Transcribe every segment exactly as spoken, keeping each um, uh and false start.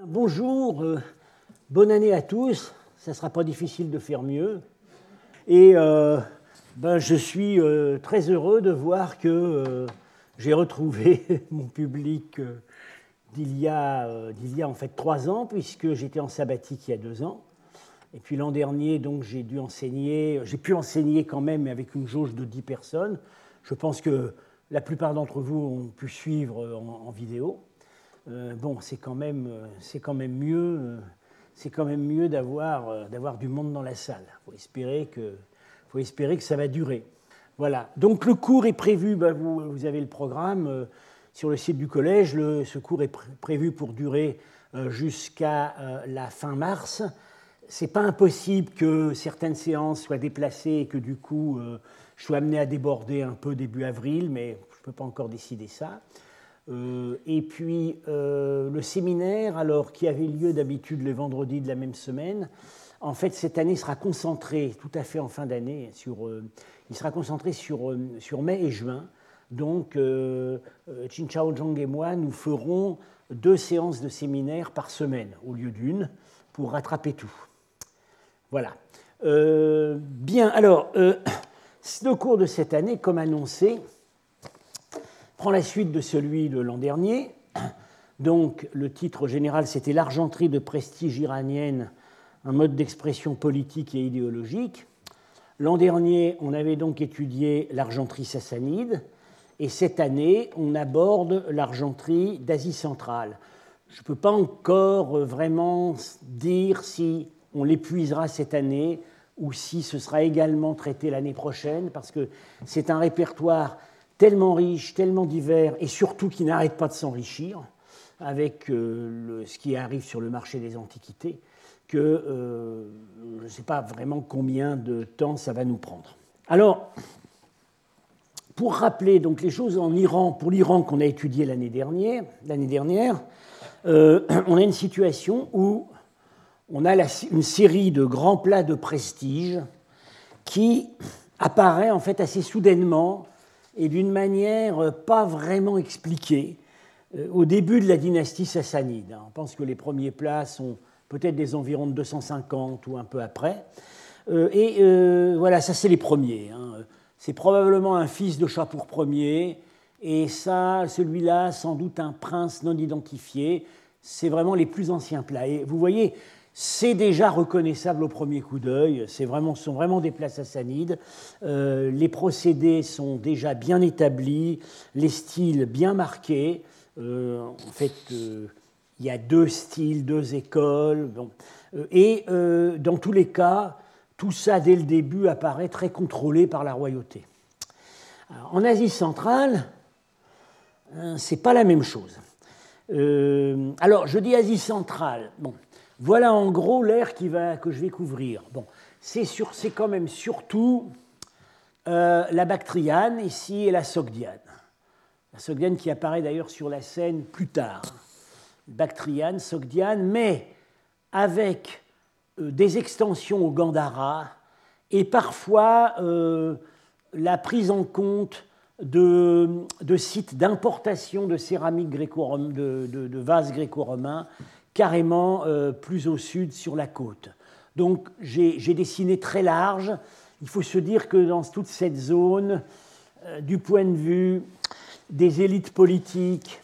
Bonjour, euh, bonne année à tous. Ça ne sera pas difficile de faire mieux. Et euh, ben, je suis euh, très heureux de voir que euh, j'ai retrouvé mon public euh, d'il y a, euh, d'il y a en fait trois ans, puisque j'étais en sabbatique il y a deux ans. Et puis l'an dernier, donc, j'ai dû enseigner, j'ai pu enseigner quand même, mais avec une jauge de dix personnes. Je pense que la plupart d'entre vous ont pu suivre en, en vidéo. Euh, bon, c'est quand même, c'est quand même mieux, euh, c'est quand même mieux d'avoir, euh, d'avoir du monde dans la salle. Il faut espérer que, faut espérer que ça va durer. Voilà. Donc le cours est prévu. Ben, vous, vous avez le programme euh, sur le site du collège. Le, ce cours est pr- prévu pour durer euh, jusqu'à euh, la fin mars. C'est pas impossible que certaines séances soient déplacées et que du coup euh, je sois amené à déborder un peu début avril, mais je ne peux pas encore décider ça. Euh, et puis euh, le séminaire, alors qui avait lieu d'habitude les vendredis de la même semaine, en fait cette année sera concentré, tout à fait en fin d'année, sur, euh, il sera concentré sur, euh, sur mai et juin. Donc euh, Chin Chao Zhang et moi, nous ferons deux séances de séminaire par semaine au lieu d'une pour rattraper tout. Voilà. Euh, bien, alors, euh, le cours de cette année, comme annoncé, prend la suite de celui de l'an dernier. Donc, le titre général, c'était « L'argenterie de prestige iranienne, un mode d'expression politique et idéologique ». L'an dernier, on avait donc étudié l'argenterie sassanide, et cette année, on aborde l'argenterie d'Asie centrale. Je ne peux pas encore vraiment dire si on l'épuisera cette année ou si ce sera également traité l'année prochaine, parce que c'est un répertoire tellement riche, tellement divers, et surtout qui n'arrête pas de s'enrichir avec euh, le, ce qui arrive sur le marché des antiquités, que euh, je ne sais pas vraiment combien de temps ça va nous prendre. Alors, pour rappeler donc les choses en Iran, pour l'Iran qu'on a étudié l'année dernière, l'année dernière euh, on a une situation où on a la, une série de grands plats de prestige qui apparaît en fait assez soudainement et d'une manière pas vraiment expliquée au début de la dynastie sassanide. On pense que les premiers plats sont peut-être des environs de deux cent cinquante ou un peu après. Et euh, voilà, ça c'est les premiers. C'est probablement un fils de Chapour Ier, et ça, celui-là, sans doute un prince non identifié. C'est vraiment les plus anciens plats. Et vous voyez, c'est déjà reconnaissable au premier coup d'œil. C'est vraiment, ce sont vraiment des plats sassanides. Euh, les procédés sont déjà bien établis, les styles bien marqués. Euh, en fait, euh, il y a deux styles, deux écoles. Bon. Et euh, dans tous les cas, tout ça, dès le début, apparaît très contrôlé par la royauté. Alors, en Asie centrale, hein, ce n'est pas la même chose. Euh, alors, je dis Asie centrale. Bon, voilà en gros l'ère qui va, que je vais couvrir. Bon, c'est, sur, c'est quand même surtout euh, la Bactriane ici et la Sogdiane. La Sogdiane qui apparaît d'ailleurs sur la scène plus tard. Bactriane, Sogdiane, mais avec euh, des extensions au Gandhara et parfois euh, la prise en compte de, de sites d'importation de céramique gréco-romaine, de, de, de vases gréco-romains, carrément euh, plus au sud sur la côte. Donc j'ai, j'ai dessiné très large. Il faut se dire que dans toute cette zone, euh, du point de vue des élites politiques,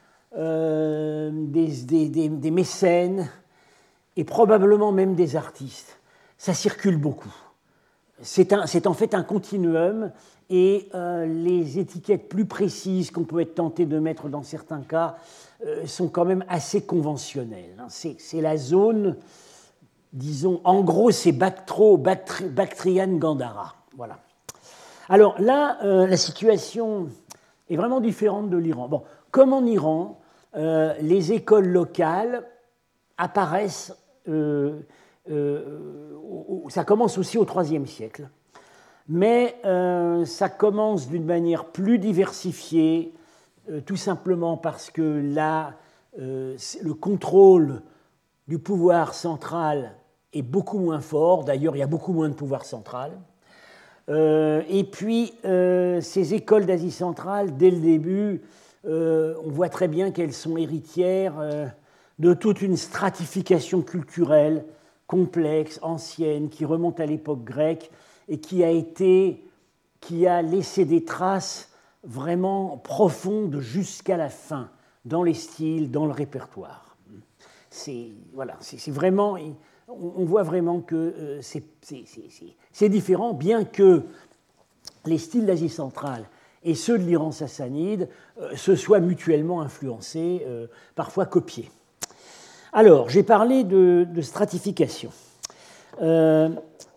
euh, des, des, des, des mécènes et probablement même des artistes, ça circule beaucoup. C'est, un, c'est en fait un continuum, et euh, les étiquettes plus précises qu'on peut être tenté de mettre dans certains cas euh, sont quand même assez conventionnelles. C'est, c'est la zone, disons, en gros, c'est Bactro, Bactri, Bactriane Gandhara. Voilà. Alors là, euh, la situation est vraiment différente de l'Iran. Bon, comme en Iran, euh, les écoles locales apparaissent. Euh, Euh, ça commence aussi au troisième siècle, mais euh, ça commence d'une manière plus diversifiée, euh, tout simplement parce que là, euh, le contrôle du pouvoir central est beaucoup moins fort. D'ailleurs, il y a beaucoup moins de pouvoir central. Euh, et puis, euh, ces écoles d'Asie centrale, dès le début, euh, on voit très bien qu'elles sont héritières euh, de toute une stratification culturelle complexe, ancienne, qui remonte à l'époque grecque et qui a été, qui a laissé des traces vraiment profondes jusqu'à la fin, dans les styles, dans le répertoire. C'est, voilà, c'est, c'est vraiment, on voit vraiment que euh, c'est, c'est, c'est, c'est différent, bien que les styles d'Asie centrale et ceux de l'Iran sassanide euh, se soient mutuellement influencés, euh, parfois copiés. Alors, j'ai parlé de, de stratification. Euh,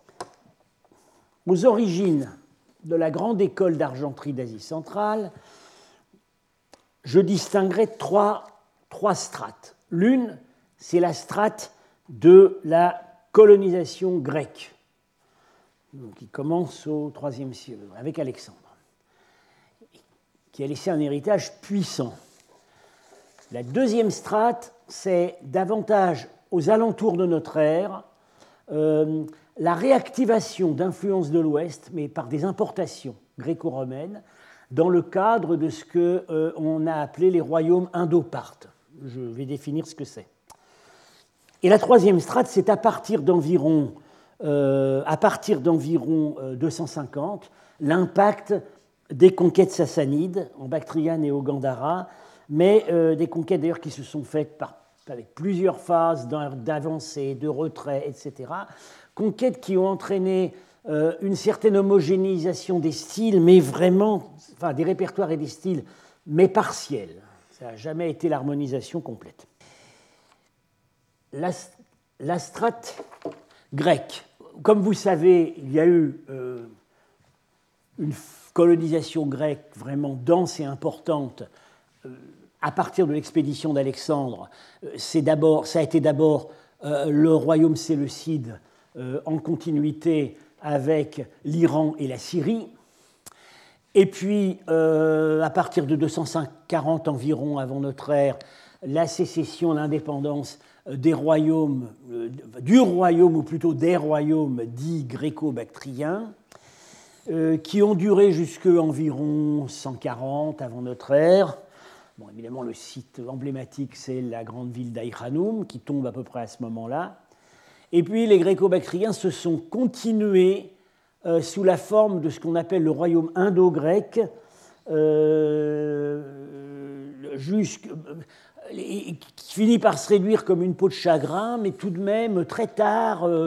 aux origines de la grande école d'argenterie d'Asie centrale, je distinguerai trois, trois strates. L'une, c'est la strate de la colonisation grecque, qui commence au troisième siècle, avec Alexandre, qui a laissé un héritage puissant. La deuxième strate, c'est davantage aux alentours de notre ère, euh, la réactivation d'influences de l'Ouest, mais par des importations gréco-romaines, dans le cadre de ce qu'on euh, a appelé les royaumes indo-parthes. Je vais définir ce que c'est. Et la troisième strate, c'est à partir d'environ, euh, à partir d'environ euh, deux cent cinquante, l'impact des conquêtes sassanides en Bactriane et au Gandhara, mais euh, des conquêtes d'ailleurs qui se sont faites par, avec plusieurs phases d'avancée, de retrait, et cetera. Conquêtes qui ont entraîné euh, une certaine homogénéisation des styles, mais vraiment, enfin des répertoires et des styles, mais partiels. Ça n'a jamais été l'harmonisation complète. La, la strate grecque. Comme vous savez, il y a eu euh, une colonisation grecque vraiment dense et importante euh, à partir de l'expédition d'Alexandre. C'est d'abord, ça a été d'abord euh, le royaume séleucide euh, en continuité avec l'Iran et la Syrie. Et puis, euh, à partir de deux cent quarante environ avant notre ère, la sécession, l'indépendance des royaumes, euh, du royaume, ou plutôt des royaumes dits gréco-bactriens, euh, qui ont duré jusqu'à environ cent quarante avant notre ère. Bon, évidemment, le site emblématique, c'est la grande ville d'Aïkhanoum, qui tombe à peu près à ce moment-là. Et puis, les gréco-bactriens se sont continués euh, sous la forme de ce qu'on appelle le royaume indo-grec, euh, jusqu'à... qui finit par se réduire comme une peau de chagrin, mais tout de même, très tard, euh,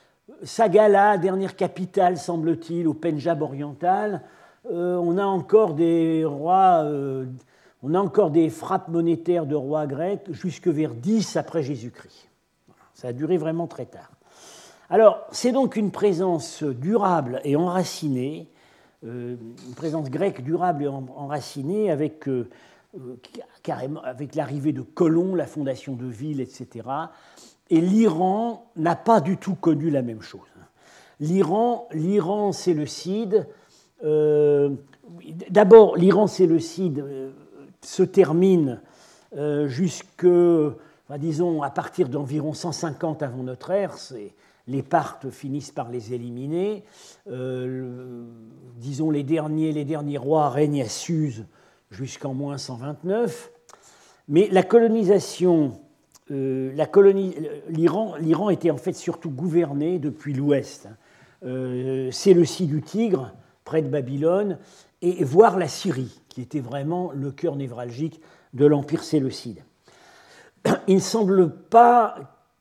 Sagala, dernière capitale, semble-t-il, au Pendjab oriental, euh, on a encore des rois, euh, on a encore des frappes monétaires de rois grecs jusque vers dix après Jésus-Christ. Ça a duré vraiment très tard. Alors, c'est donc une présence durable et enracinée, euh, une présence grecque durable et enracinée avec... Euh, carrément avec l'arrivée de colons, la fondation de villes, et cetera. Et l'Iran n'a pas du tout connu la même chose. L'Iran, l'Iran séleucide, euh, d'abord, l'Iran séleucide euh, se termine euh, jusque, enfin, disons, à partir d'environ cent cinquante avant notre ère. C'est, les Parthes finissent par les éliminer. Euh, le, disons, les derniers, les derniers rois règnent à Suse jusqu'en moins cent vingt-neuf, mais la colonisation, euh, la colonie, l'Iran, l'Iran était en fait surtout gouverné depuis l'ouest. Euh, c'est le Séleucie du Tigre, près de Babylone, et voire la Syrie, qui était vraiment le cœur névralgique de l'Empire séleucide. Il ne semble pas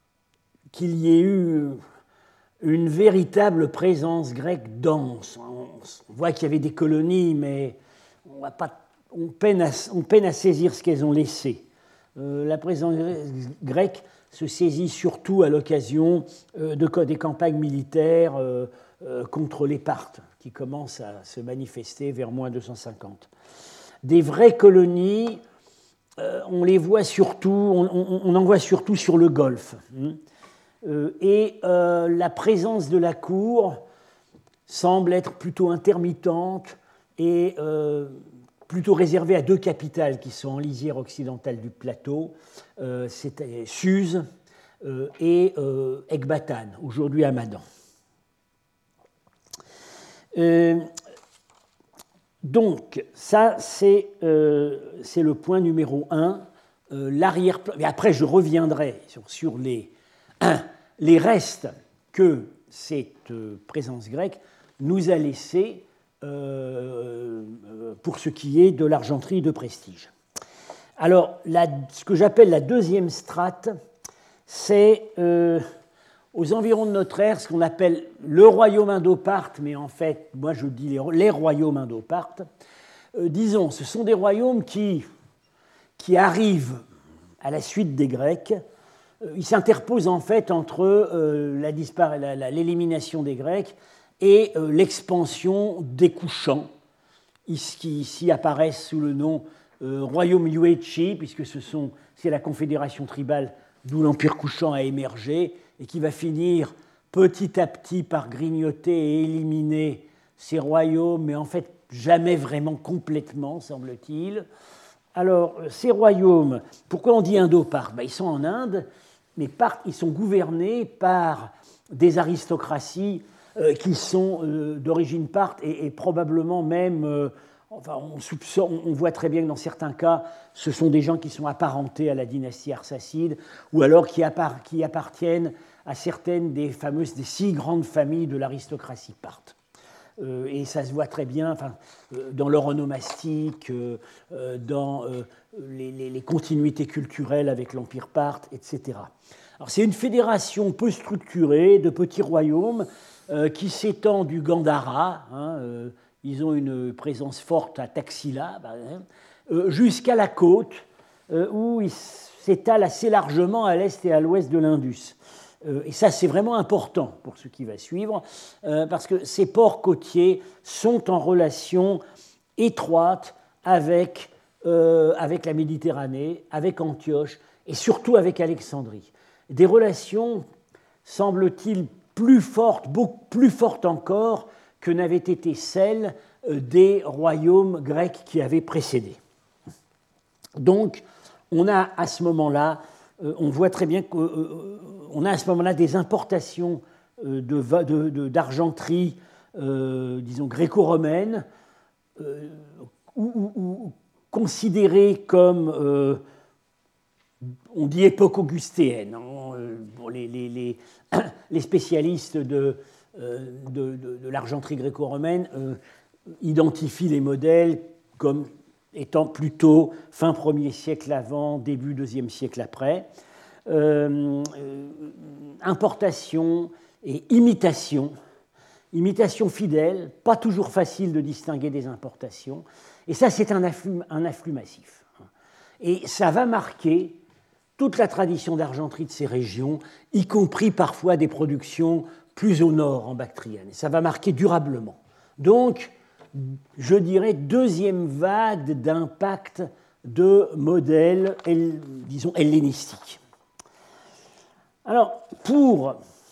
qu'il y ait eu une véritable présence grecque dense. On voit qu'il y avait des colonies, mais on va pas On peine, à, on peine à saisir ce qu'elles ont laissé. Euh, la présence grecque se saisit surtout à l'occasion euh, de, des campagnes militaires euh, euh, contre les Parthes, qui commencent à se manifester vers moins deux cent cinquante. Des vraies colonies, euh, on les voit surtout, on, on, on en voit surtout sur le Golfe. Hein. Euh, et euh, la présence de la cour semble être plutôt intermittente et euh, plutôt réservé à deux capitales qui sont en lisière occidentale du plateau, euh, c'est Suse euh, et euh, Ecbatane, aujourd'hui Hamadan. Euh, donc, ça, c'est, euh, c'est le point numéro un euh, l'arrière-plan. Mais après, je reviendrai sur, sur les, les restes que cette euh, présence grecque nous a laissés euh, pour ce qui est de l'argenterie de prestige. Alors, la, ce que j'appelle la deuxième strate, c'est euh, aux environs de notre ère, ce qu'on appelle le royaume indo-parthe, mais en fait, moi je dis les, les royaumes indo-parthes. Euh, disons, ce sont des royaumes qui, qui arrivent à la suite des Grecs. Euh, ils s'interposent en fait entre euh, la dispar- la, la, l'élimination des Grecs et euh, l'expansion des Kushans, qui ici apparaissent sous le nom euh, royaume Yuezhi, puisque ce sont, c'est la confédération tribale d'où l'empire Kushan a émergé, et qui va finir petit à petit par grignoter et éliminer ces royaumes, mais en fait jamais vraiment complètement, semble-t-il. Alors, ces royaumes, pourquoi on dit indo-parthes? Ben, ils sont en Inde, mais parthes, ils sont gouvernés par des aristocraties euh, qui sont euh, d'origine parthe et, et probablement même... Euh, Enfin, on, soupçonne, on voit très bien que dans certains cas, ce sont des gens qui sont apparentés à la dynastie arsacide ou alors qui, appart- qui appartiennent à certaines des fameuses, des six grandes familles de l'aristocratie parthe. Euh, et ça se voit très bien enfin, euh, dans leur onomastique, euh, euh, dans euh, les, les, les continuités culturelles avec l'empire parthe, et cetera. Alors, c'est une fédération peu structurée de petits royaumes euh, qui s'étend du Gandhara, hein, euh, ils ont une présence forte à Taxila, euh, jusqu'à la côte, euh, où ils s'étalent assez largement à l'est et à l'ouest de l'Indus. Euh, et ça, c'est vraiment important pour ce qui va suivre, euh, parce que ces ports côtiers sont en relation étroite avec, euh, avec la Méditerranée, avec Antioche, et surtout avec Alexandrie. Des relations, semble-t-il, plus fortes, beaucoup plus fortes encore, que n'avaient été celles des royaumes grecs qui avaient précédé. Donc, on a à ce moment-là, on voit très bien qu'on a à ce moment-là des importations de, de, de, d'argenterie, euh, disons, gréco-romaine, euh, ou, ou, ou considérées comme, euh, on dit époque augustéenne. Hein, pour les, les, les, les spécialistes de De, de, de l'argenterie gréco-romaine euh, identifie les modèles comme étant plutôt fin premier siècle avant, début deuxième siècle après. Euh, euh, importation et imitation, imitation fidèle, pas toujours facile de distinguer des importations, et ça c'est un afflux, un afflux massif. Et ça va marquer toute la tradition d'argenterie de ces régions, y compris parfois des productions plus au nord en Bactriane. Et ça va marquer durablement. Donc, je dirais, deuxième vague d'impact de modèles, disons, hellénistiques. Alors, pour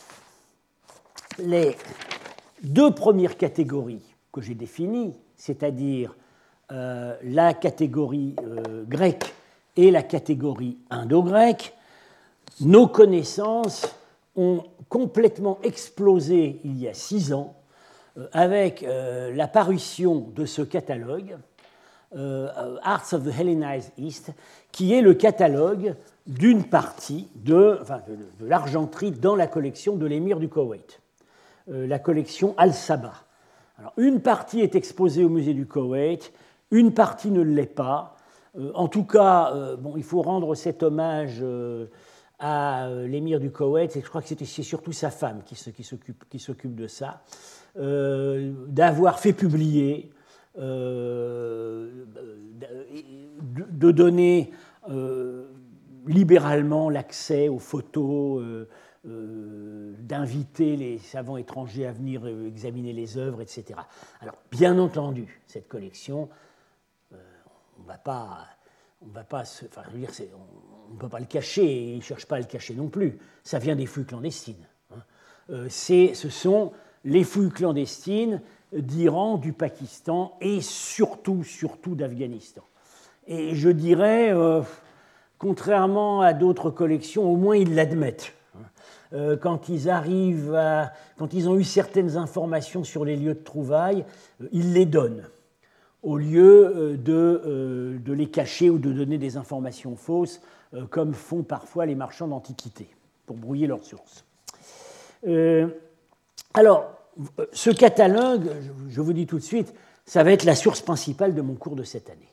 les deux premières catégories que j'ai définies, c'est-à-dire euh, la catégorie euh, grecque et la catégorie indo-grecque, nos connaissances ont complètement explosé il y a six ans euh, avec euh, la parution de ce catalogue, euh, Arts of the Hellenized East, qui est le catalogue d'une partie de, enfin, de, de l'argenterie dans la collection de l'émir du Koweït, euh, la collection Al-Saba. Alors, une partie est exposée au musée du Koweït, une partie ne l'est pas. Euh, en tout cas, euh, bon, il faut rendre cet hommage euh, à l'émir du Koweït, et je crois que c'était, c'est surtout sa femme qui, se, qui, s'occupe, qui s'occupe de ça, euh, d'avoir fait publier, euh, de, de donner euh, libéralement l'accès aux photos, euh, euh, d'inviter les savants étrangers à venir examiner les œuvres, et cetera. Alors, bien entendu, cette collection, euh, on ne va pas... On va pas se, enfin, je veux dire, c'est, on ne peut pas le cacher, et ils ne cherchent pas à le cacher non plus. Ça vient des fouilles clandestines. Hein. Euh, c'est, ce sont les fouilles clandestines d'Iran, du Pakistan et surtout, surtout d'Afghanistan. Et je dirais, euh, contrairement à d'autres collections, au moins ils l'admettent. Euh, quand ils arrivent à, quand ils ont eu certaines informations sur les lieux de trouvailles, euh, ils les donnent. au lieu de, de les cacher ou de donner des informations fausses, comme font parfois les marchands d'antiquités, pour brouiller leurs sources. Euh, alors, ce catalogue, je vous dis tout de suite, ça va être la source principale de mon cours de cette année.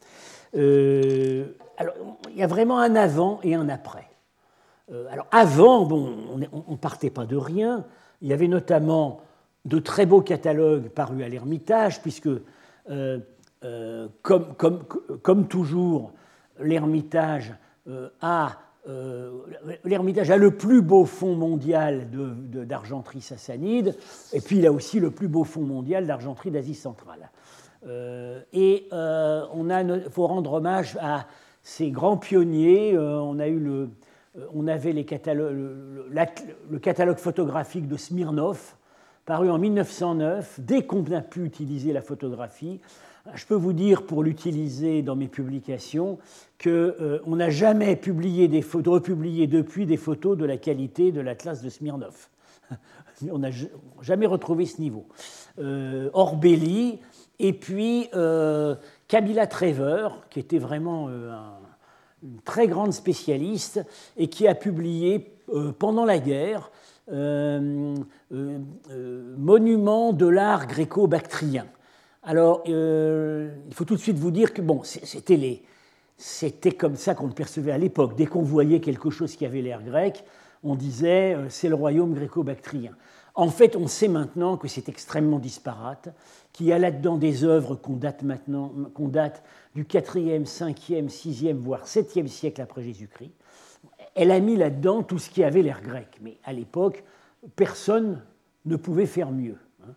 Euh, alors, il y a vraiment un avant et un après. Euh, alors, avant, bon, on ne partait pas de rien. Il y avait notamment de très beaux catalogues parus à l'Ermitage, puisque, euh, euh, comme, comme, comme toujours, l'Ermitage euh, a, euh, l'Ermitage a le plus beau fonds mondial de, de, d'argenterie sassanide, et puis il a aussi le plus beau fonds mondial d'argenterie d'Asie centrale. Euh, et euh, on a, faut rendre hommage à ces grands pionniers. Euh, on a eu le, euh, on avait les catalogues, le, le, le catalogue photographique de Smirnov, paru en mille neuf cent neuf. Dès qu'on a pu utiliser la photographie, je peux vous dire, pour l'utiliser dans mes publications, qu'on euh, n'a jamais publié des photos, republié depuis des photos de la qualité de l'Atlas de Smirnov. On n'a jamais retrouvé ce niveau. Euh, Orbelli. Et puis, euh, Camilla Trevor, qui était vraiment euh, un, une très grande spécialiste et qui a publié euh, pendant la guerre euh, euh, euh, Monument de l'art gréco-bactrien. Alors, euh, il faut tout de suite vous dire que bon, c'était, les, c'était comme ça qu'on le percevait à l'époque. Dès qu'on voyait quelque chose qui avait l'air grec, on disait euh, c'est le royaume gréco-bactrien. En fait, on sait maintenant que c'est extrêmement disparate, qu'il y a là-dedans des œuvres qu'on date maintenant, qu'on date du quatrième, cinquième, sixième, voire septième siècle après Jésus-Christ. Elle a mis là-dedans tout ce qui avait l'air grec, mais à l'époque, personne ne pouvait faire mieux.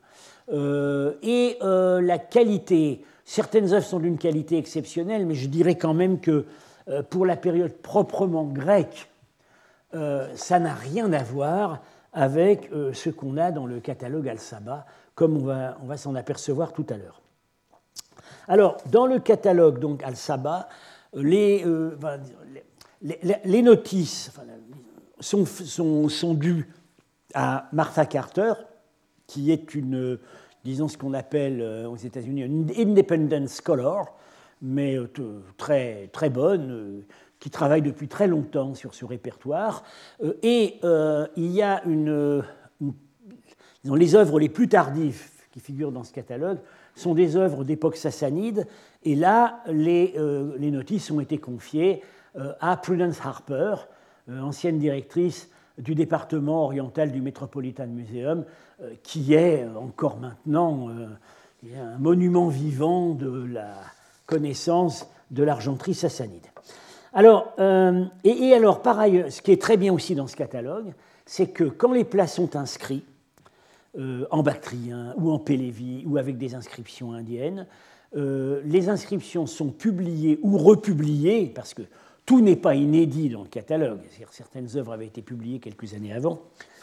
Euh, et euh, la qualité, certaines œuvres sont d'une qualité exceptionnelle, mais je dirais quand même que euh, pour la période proprement grecque, euh, ça n'a rien à voir avec euh, ce qu'on a dans le catalogue Al-Saba, comme on va, on va s'en apercevoir tout à l'heure. Alors, dans le catalogue donc Al-Saba, les, euh, les, les, les notices enfin, sont, sont, sont dues à Martha Carter, qui est une, disons ce qu'on appelle euh, aux États-Unis une independent scholar, mais euh, très, très bonne, euh, qui travaille depuis très longtemps sur ce répertoire. Euh, et euh, il y a une, une disons, les œuvres les plus tardives qui figurent dans ce catalogue sont des œuvres d'époque sassanide, et là, les, euh, les notices ont été confiées euh, à Prudence Harper, euh, ancienne directrice du département oriental du Metropolitan Museum, euh, qui est encore maintenant euh, un monument vivant de la connaissance de l'argenterie sassanide. Alors, euh, et, et alors, par ailleurs, ce qui est très bien aussi dans ce catalogue, c'est que quand les plats sont inscrits, euh, en bactrien ou en pélévi ou avec des inscriptions indiennes, euh, les inscriptions sont publiées ou republiées, parce que tout n'est pas inédit dans le catalogue, certaines œuvres avaient été publiées quelques années avant,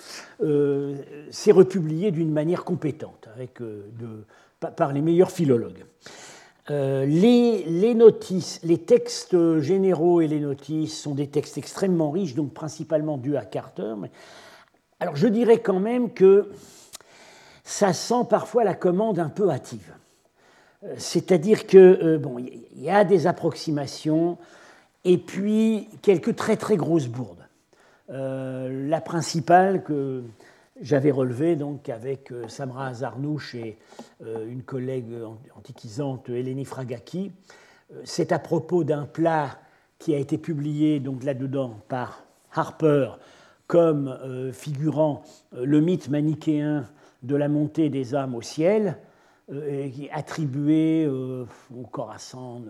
euh, c'est republié d'une manière compétente, avec, euh, de, par les meilleurs philologues. Euh, les, les notices, les textes généraux et les notices sont des textes extrêmement riches, donc principalement dus à Carter. Mais, alors je dirais quand même que ça sent parfois la commande un peu hâtive. Euh, c'est-à-dire que euh, bon, il y a des approximations et puis quelques très très grosses bourdes. Euh, la principale que j'avais relevée donc avec euh, Samra Azarnouch et euh, une collègue antiquisante, Eleni Fragaki, euh, c'est à propos d'un plat qui a été publié donc là-dedans par Harper comme euh, figurant euh, le mythe manichéen de la montée des âmes au ciel, euh, et qui est attribué euh, au Khorasan.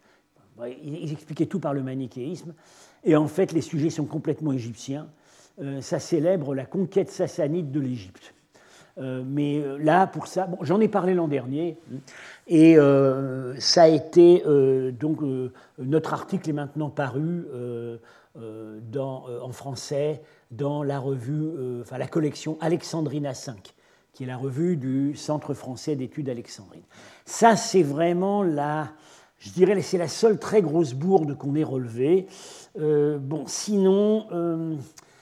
Ils expliquaient tout par le manichéisme. Et en fait, les sujets sont complètement égyptiens. Euh, ça célèbre la conquête sassanide de l'Égypte. Euh, mais là, pour ça, bon, j'en ai parlé l'an dernier, et euh, ça a été, euh, donc, euh, notre article est maintenant paru euh, euh, dans, euh, en français dans la revue, euh, enfin la collection Alexandrina cinq, qui est la revue du Centre français d'études alexandrines. Ça, c'est vraiment la, je dirais, c'est la seule très grosse bourde qu'on ait relevée. Euh, bon, sinon, euh,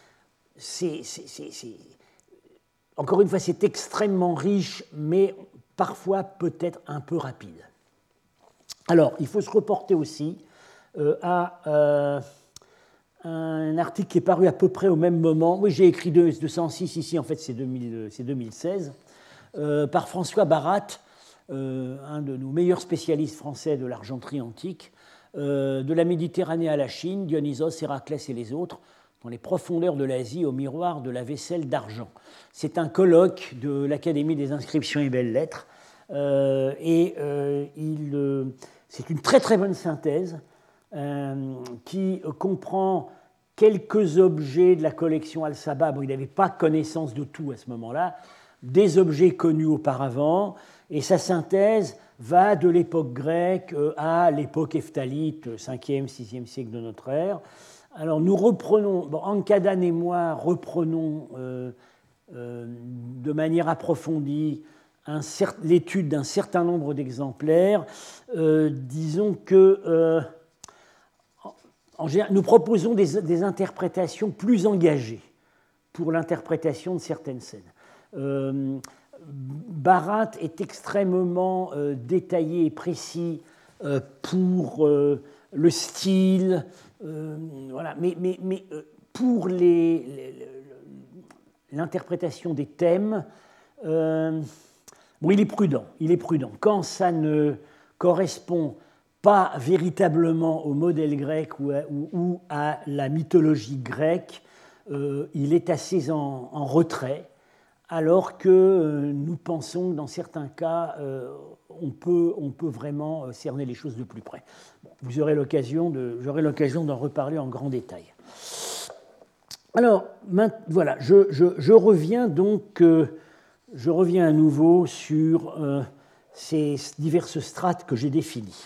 c'est, c'est, c'est, c'est, encore une fois, c'est extrêmement riche, mais parfois peut-être un peu rapide. Alors, il faut se reporter aussi euh, à euh, un article qui est paru à peu près au même moment. Oui, j'ai écrit deux cent six ici, en fait c'est deux mille seize, euh, par François Barat, euh, un de nos meilleurs spécialistes français de l'argenterie antique, euh, de la Méditerranée à la Chine, Dionysos, Héraclès et les autres, dans les profondeurs de l'Asie, au miroir de la vaisselle d'argent. C'est un colloque de l'Académie des inscriptions et belles-lettres, euh, et euh, il, euh, c'est une très très bonne synthèse euh, qui comprend quelques objets de la collection Al-Sabah. Bon, il n'avait pas connaissance de tout à ce moment-là, des objets connus auparavant, et sa synthèse va de l'époque grecque à l'époque heptalite, cinquième, sixième siècle de notre ère. Alors nous reprenons, bon, Ankadan et moi reprenons euh, euh, de manière approfondie l'étude d'un certain nombre d'exemplaires. Euh, disons que euh, en général, nous proposons des, des interprétations plus engagées pour l'interprétation de certaines scènes. Euh, Barat est extrêmement euh, détaillé et précis euh, pour euh, le style, euh, voilà. mais, mais, mais euh, pour l'interprétation des thèmes, euh, bon, il est prudent, il est prudent. Quand ça ne correspond pas véritablement au modèle grec ou à, ou, ou à la mythologie grecque, euh, il est assez en, en retrait, alors que euh, nous pensons que dans certains cas, euh, on, peut, on peut vraiment cerner les choses de plus près. Bon, vous aurez l'occasion de, j'aurai l'occasion d'en reparler en grand détail. Alors, voilà, je, je, je reviens donc, euh, je reviens à nouveau sur euh, ces diverses strates que j'ai définies.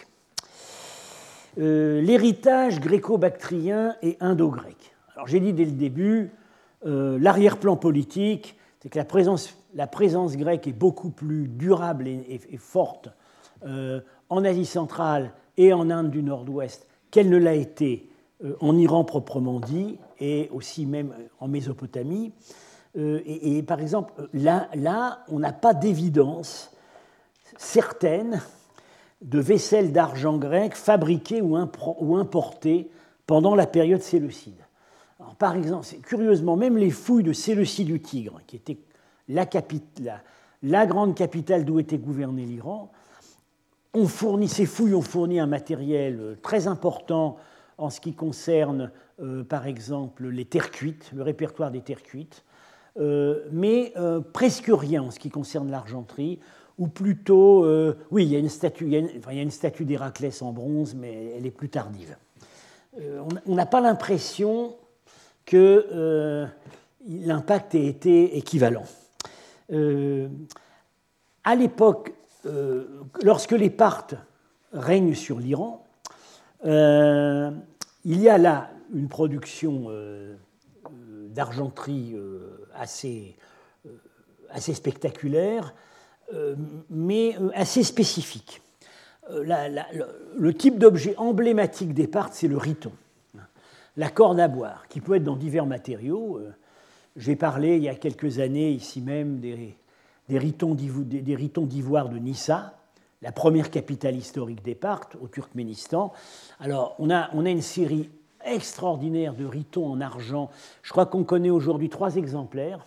Euh, l'héritage gréco-bactrien et indo-grec. Alors, j'ai dit dès le début, euh, l'arrière-plan politique, c'est que la présence, la présence grecque est beaucoup plus durable et, et, et forte euh, en Asie centrale et en Inde du Nord-Ouest qu'elle ne l'a été euh, en Iran proprement dit et aussi même en Mésopotamie. Euh, et, et par exemple, là, là on n'a pas d'évidence certaine de vaisselle d'argent grec fabriquée ou, impro, ou importée pendant la période séleucide. Alors, par exemple, curieusement, même les fouilles de Séleucie du Tigre, qui était la, la, la grande capitale d'où était gouverné l'Iran, ont fourni, ces fouilles ont fourni un matériel très important en ce qui concerne, euh, par exemple, les terres cuites, le répertoire des terres cuites, euh, mais euh, presque rien en ce qui concerne l'argenterie, ou plutôt, euh, oui, il y a une statue, il y a une, enfin, il y a une statue d'Héraclès en bronze, mais elle est plus tardive. Euh, on n'a pas l'impression que euh, l'impact ait été équivalent. Euh, à l'époque, euh, lorsque les Parthes règnent sur l'Iran, euh, il y a là une production euh, d'argenterie euh, assez, euh, assez spectaculaire, euh, mais assez spécifique. Euh, la, la, le, le type d'objet emblématique des Parthes, c'est le riton. La corne à boire, qui peut être dans divers matériaux. J'ai parlé il y a quelques années, ici même, des, des ritons d'ivoire de Nissa, la première capitale historique des Parthes, au Turkménistan. Alors, on a, on a une série extraordinaire de ritons en argent. Je crois qu'on connaît aujourd'hui trois exemplaires.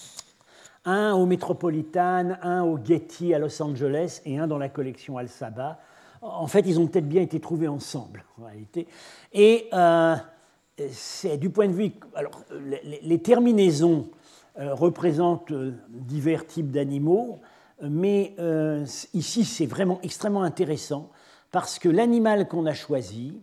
Un au Metropolitan, un au Getty à Los Angeles et un dans la collection Al-Sabah. En fait, ils ont peut-être bien été trouvés ensemble, en réalité. Et... Euh, c'est du point de vue... Alors, les, les terminaisons euh, représentent euh, divers types d'animaux, mais euh, ici, c'est vraiment extrêmement intéressant parce que l'animal qu'on a choisi,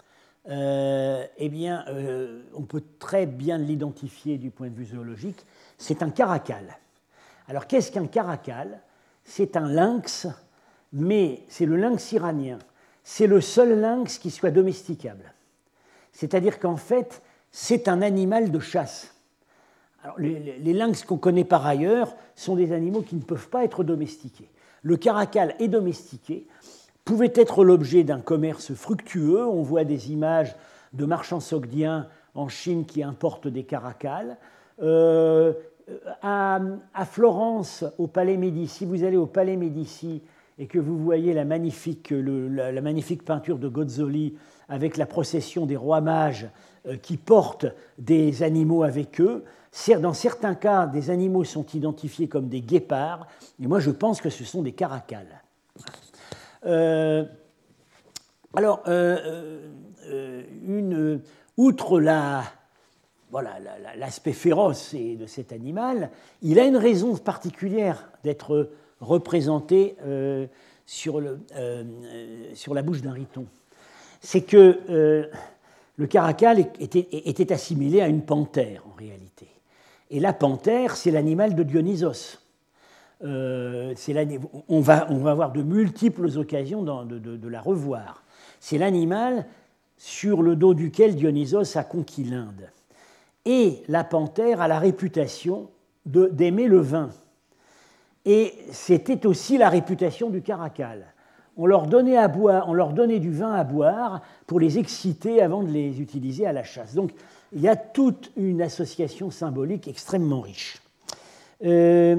euh, eh bien, euh, on peut très bien l'identifier du point de vue zoologique, c'est un caracal. Alors, qu'est-ce qu'un caracal? C'est un lynx, mais c'est le lynx iranien. C'est le seul lynx qui soit domesticable. C'est-à-dire qu'en fait, c'est un animal de chasse. Alors, les, les lynx qu'on connaît par ailleurs sont des animaux qui ne peuvent pas être domestiqués. Le caracal est domestiqué, pouvait être l'objet d'un commerce fructueux. On voit des images de marchands sogdiens en Chine qui importent des caracals. Euh, à, à Florence, au Palais Médicis, vous allez au Palais Médicis, et que vous voyez la magnifique, le, la, la magnifique peinture de Gozzoli avec la procession des rois mages euh, qui portent des animaux avec eux, dans certains cas, des animaux sont identifiés comme des guépards, et moi je pense que ce sont des caracals. Euh, alors, euh, euh, une, outre la, voilà, l'aspect féroce de cet animal, il a une raison particulière d'être représenté euh, sur, le, euh, sur la bouche d'un riton. C'est que euh, le caracal était, était assimilé à une panthère, en réalité. Et la panthère, c'est l'animal de Dionysos. Euh, on, va, on va avoir de multiples occasions de, de, de la revoir. C'est l'animal sur le dos duquel Dionysos a conquis l'Inde. Et la panthère a la réputation de, d'aimer le vin. Et c'était aussi la réputation du caracal. On leur donnait à boire, on leur donnait du vin à boire pour les exciter avant de les utiliser à la chasse. Donc, il y a toute une association symbolique extrêmement riche. Euh,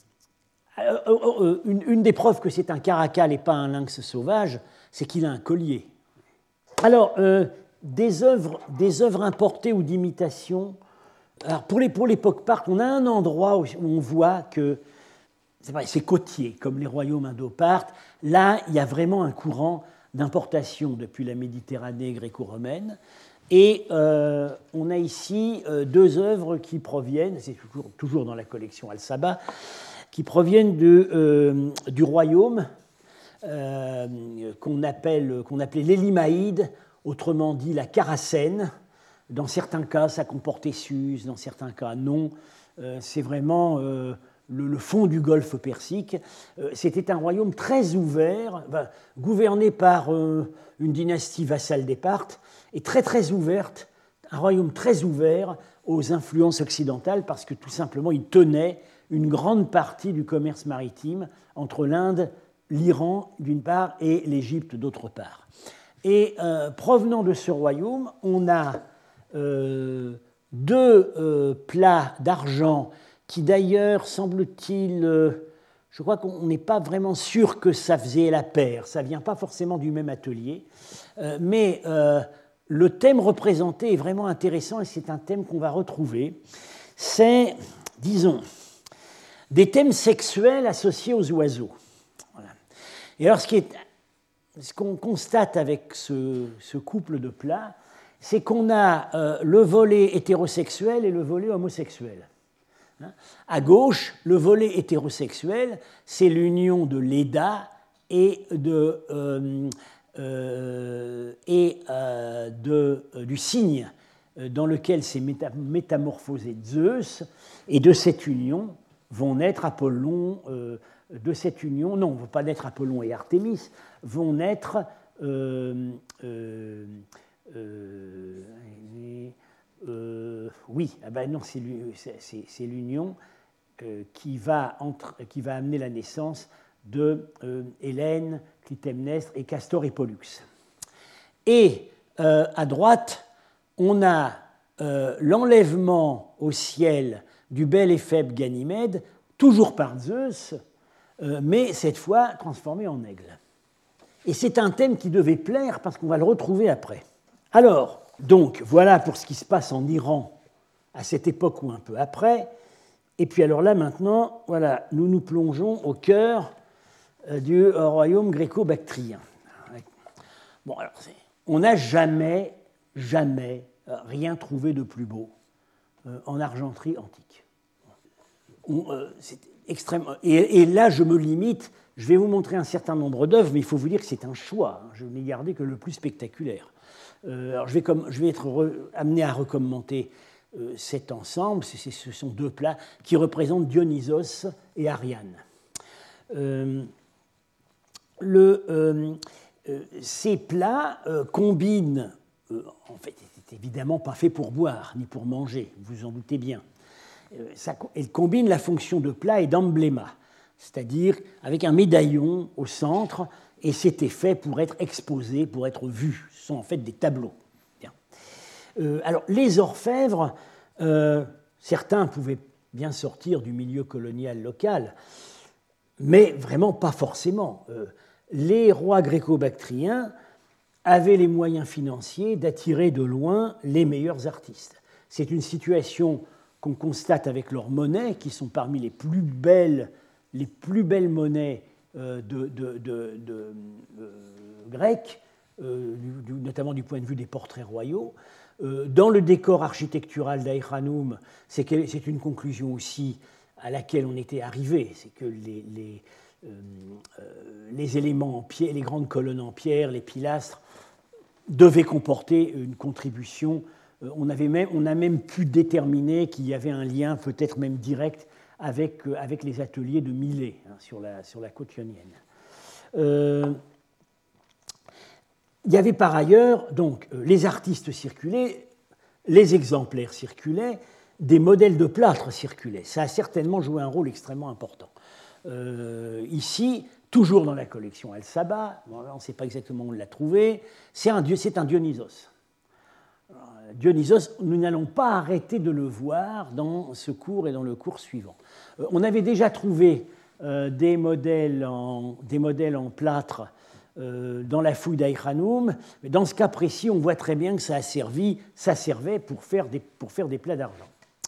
une, une des preuves que c'est un caracal et pas un lynx sauvage, c'est qu'il a un collier. Alors, euh, des, œuvres, des œuvres importées ou d'imitation. Alors, pour, les, pour l'époque parthe, on a un endroit où on voit que c'est, vrai, c'est côtier, comme les royaumes indo-parthes. Là, il y a vraiment un courant d'importation depuis la Méditerranée gréco-romaine. Et euh, on a ici euh, deux œuvres qui proviennent, c'est toujours, toujours dans la collection Al-Saba, qui proviennent de, euh, du royaume euh, qu'on, appelle, qu'on appelait l'Élimaïde, autrement dit la Caracène. Dans certains cas, ça comportait Suse, dans certains cas, non. Euh, c'est vraiment euh, le, le fond du golfe Persique. Euh, c'était un royaume très ouvert, ben, gouverné par euh, une dynastie vassale des Parthes, et très très ouverte, un royaume très ouvert aux influences occidentales parce que tout simplement il tenait une grande partie du commerce maritime entre l'Inde, l'Iran d'une part et l'Égypte d'autre part. Et euh, provenant de ce royaume, on a euh, deux euh, plats d'argent qui d'ailleurs, semble-t-il, euh, je crois qu'on n'est pas vraiment sûr que ça faisait la paire, ça ne vient pas forcément du même atelier, euh, mais euh, le thème représenté est vraiment intéressant et c'est un thème qu'on va retrouver. C'est, disons, des thèmes sexuels associés aux oiseaux. Voilà. Et alors, ce, qui est, ce qu'on constate avec ce, ce couple de plats, c'est qu'on a euh, le volet hétérosexuel et le volet homosexuel. Hein? À gauche, le volet hétérosexuel, c'est l'union de Léda et de... Euh, Euh, et euh, de, euh, du cygne dans lequel s'est métamorphosé Zeus, et de cette union vont naître Apollon, euh, de cette union, non, ne vont pas naître Apollon et Artémis, vont naître, euh, euh, euh, euh, oui, ah ben non, c'est, c'est, c'est l'union euh, qui, va entre, qui va amener la naissance de euh, Hélène, Clytemnestre et Castor et Pollux. Et euh, à droite, on a euh, l'enlèvement au ciel du bel et faible Ganymède, toujours par Zeus, euh, mais cette fois transformé en aigle. Et c'est un thème qui devait plaire parce qu'on va le retrouver après. Alors, donc, voilà pour ce qui se passe en Iran à cette époque ou un peu après. Et puis alors là, maintenant, voilà, nous nous plongeons au cœur du royaume gréco-bactrien. Bon, alors, on n'a jamais, jamais rien trouvé de plus beau euh, en argenterie antique. On, euh, c'est extrêmement... Et, et là, je me limite, je vais vous montrer un certain nombre d'œuvres, mais il faut vous dire que c'est un choix. Hein, je n'ai gardé que le plus spectaculaire. Euh, alors, je vais, comme, je vais être re, amené à recommenter euh, cet ensemble. C'est, c'est, ce sont deux plats qui représentent Dionysos et Ariane. Euh, Le, euh, euh, ces plats euh, combinent, euh, en fait, c'est évidemment pas fait pour boire ni pour manger, vous vous en doutez bien. Euh, ça, elles combinent la fonction de plat et d'embléma, c'est-à-dire avec un médaillon au centre, et c'était fait pour être exposé, pour être vu. Ce sont en fait des tableaux. Bien. Euh, alors, les orfèvres, euh, certains pouvaient bien sortir du milieu colonial local. mais vraiment pas forcément. Euh, les rois gréco-bactriens avaient les moyens financiers d'attirer de loin les meilleurs artistes. C'est une situation qu'on constate avec leurs monnaies, qui sont parmi les plus belles, les plus belles monnaies euh, de, de, de, de euh, grecques, euh, du, notamment du point de vue des portraits royaux. Euh, dans le décor architectural d'Aïranoum, c'est, que, c'est une conclusion aussi à laquelle on était arrivé, c'est que les, les, euh, euh, les éléments en pierre, les grandes colonnes en pierre, les pilastres, devaient comporter une contribution. Euh, on, avait même, on a même pu déterminer qu'il y avait un lien peut-être même direct avec, euh, avec les ateliers de Milet, hein, sur, la, sur la côte ionienne. Euh, il y avait par ailleurs donc euh, les artistes circulaient, les exemplaires circulaient, des modèles de plâtre circulaient. Ça a certainement joué un rôle extrêmement important. Euh, ici, toujours dans la collection Al-Saba, bon, on ne sait pas exactement où on l'a trouvé, c'est un, c'est un Dionysos. Dionysos, nous n'allons pas arrêter de le voir dans ce cours et dans le cours suivant. Euh, on avait déjà trouvé euh, des, modèles en, des modèles en plâtre euh, dans la fouille d'Aïranoum, mais dans ce cas précis, on voit très bien que ça a servi, ça servait pour faire des, pour faire des plats d'argent.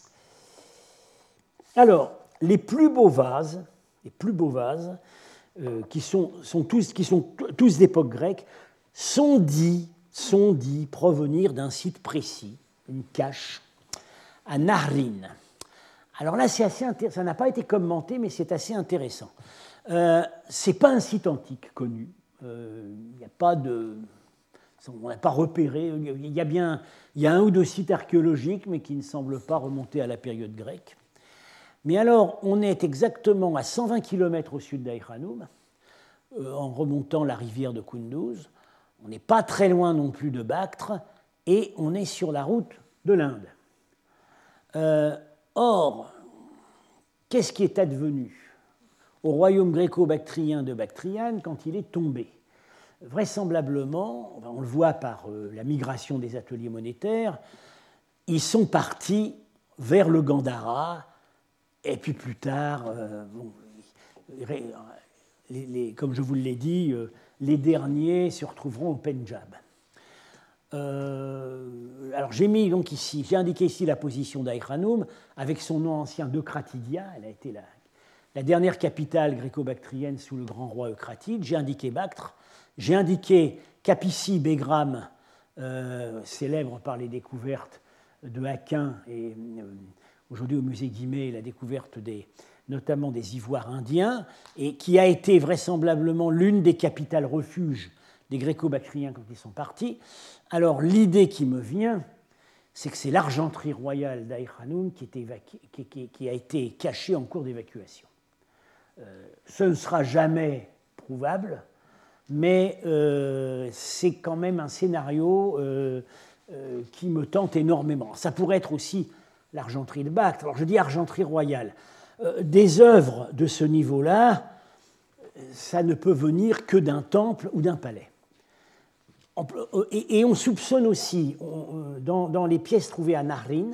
Alors, les plus beaux vases, les plus beaux vases, euh, qui, sont, sont tous, qui sont tous d'époque grecque, sont dits, sont dits provenir d'un site précis, une cache, à Nahrin. Alors là, c'est assez intéressant. Ça n'a pas été commenté, mais c'est assez intéressant. Euh, ce n'est pas un site antique connu. Euh, il n'y a pas de... On n'a pas repéré. Il y a bien il y a un ou deux sites archéologiques, mais qui ne semblent pas remonter à la période grecque. Mais alors, on est exactement à cent vingt kilomètres au sud d'Aïranoum, euh, en remontant la rivière de Kunduz. On n'est pas très loin non plus de Bactre, et on est sur la route de l'Inde. Euh, or, qu'est-ce qui est advenu au royaume gréco-bactrien de Bactriane quand il est tombé? Vraisemblablement, on le voit par euh, la migration des ateliers monétaires, ils sont partis vers le Gandhara, et puis plus tard, euh, bon, les, les, comme je vous l'ai dit, euh, les derniers se retrouveront au Pendjab. Euh, alors j'ai mis donc ici, j'ai indiqué ici la position d'Aïranoum avec son nom ancien d'Eucratidia. Elle a été la, la dernière capitale gréco-bactrienne sous le grand roi Eucratide. J'ai indiqué Bactre. J'ai indiqué Capici Begram, euh, célèbre par les découvertes de Aquin et euh, aujourd'hui au musée Guimet, la découverte des, notamment des ivoires indiens, et qui a été vraisemblablement l'une des capitales refuges des Gréco-Bactriens quand ils sont partis. Alors l'idée qui me vient, c'est que c'est l'argenterie royale d'Aïranoum qui, qui, qui, qui a été cachée en cours d'évacuation. Euh, ce ne sera jamais prouvable, mais euh, c'est quand même un scénario euh, euh, qui me tente énormément. Ça pourrait être aussi l'argenterie de Bactre. Alors je dis argenterie royale. Euh, des œuvres de ce niveau-là, ça ne peut venir que d'un temple ou d'un palais. Et on soupçonne aussi, dans, dans les pièces trouvées à Nahrin,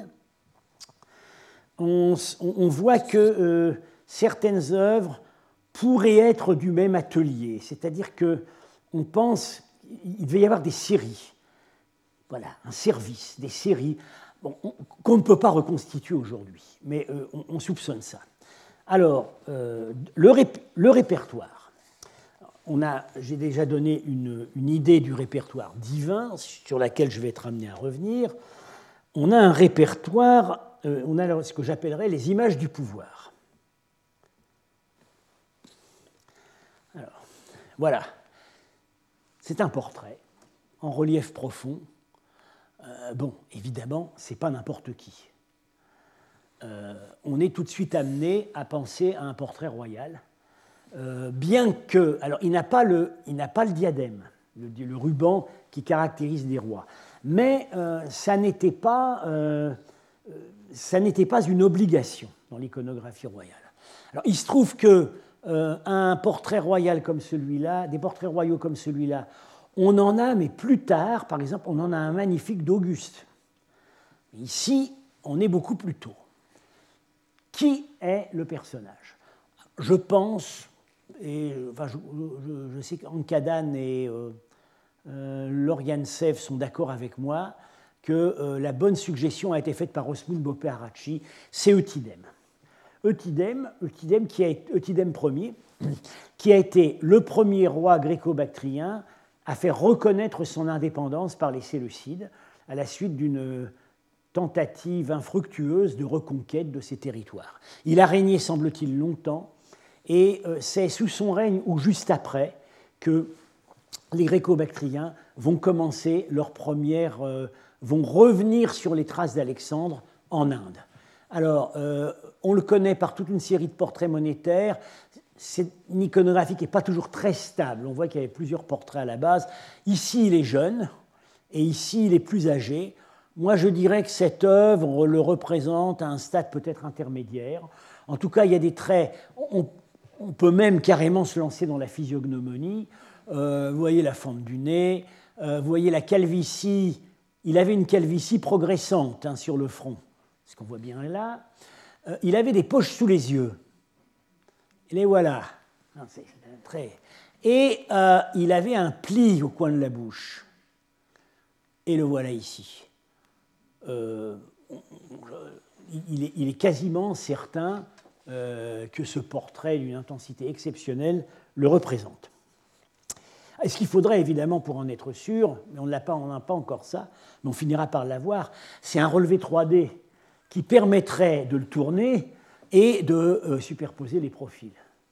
on, on voit que euh, certaines œuvres pourraient être du même atelier, c'est-à-dire qu'on pense qu'il devait y avoir des séries, voilà, un service, des séries, bon, qu'on ne peut pas reconstituer aujourd'hui, mais euh, on, on soupçonne ça. Alors, euh, le, rép, le répertoire. On a, j'ai déjà donné une, une idée du répertoire divin sur laquelle je vais être amené à revenir. On a un répertoire, euh, on a ce que j'appellerais les images du pouvoir. Alors, voilà. C'est un portrait en relief profond. Euh, bon, évidemment, ce n'est pas n'importe qui. Euh, on est tout de suite amené à penser à un portrait royal. Euh, bien que, alors il n'a pas le, il n'a pas le diadème, le, le ruban qui caractérise les rois, mais euh, ça n'était pas, euh, ça n'était pas une obligation dans l'iconographie royale. Alors il se trouve que euh, un portrait royal comme celui-là, des portraits royaux comme celui-là, on en a, mais plus tard, par exemple, on en a un magnifique d'Auguste. Ici, on est beaucoup plus tôt. Qui est le personnage ? Je pense et enfin, je, je, je sais qu'Ankadan et euh, euh, Lorjantsev sont d'accord avec moi que euh, la bonne suggestion a été faite par Osmund Bope-Arachi, c'est Eutydème. Eutydème, Eutydème, qui a été, Eutydème Ier, qui a été le premier roi gréco-bactrien à faire reconnaître son indépendance par les Séleucides à la suite d'une tentative infructueuse de reconquête de ces territoires. Il a régné, semble-t-il, longtemps, et c'est sous son règne ou juste après que les Gréco-Bactriens vont commencer leur première, euh, vont revenir sur les traces d'Alexandre en Inde. Alors, euh, on le connaît par toute une série de portraits monétaires. C'est une iconographie qui n'est pas toujours très stable. On voit qu'il y avait plusieurs portraits à la base. Ici, il est jeune, et ici, il est plus âgé. Moi, je dirais que cette œuvre le représente à un stade peut-être intermédiaire. En tout cas, il y a des traits. On, on peut même carrément se lancer dans la physiognomonie. Euh, vous voyez la fente du nez, euh, vous voyez la calvitie. Il avait une calvitie progressante hein, sur le front, ce qu'on voit bien là. Euh, il avait des poches sous les yeux. Et les voilà. C'est très... Et euh, il avait un pli au coin de la bouche. Et le voilà ici. Euh, il, est, il est quasiment certain euh, que ce portrait d'une intensité exceptionnelle le représente. Et ce qu'il faudrait évidemment pour en être sûr, mais on n'a pas, on n'a pas encore ça, mais on finira par l'avoir, c'est un relevé trois D qui permettrait de le tourner et de euh, superposer les profils.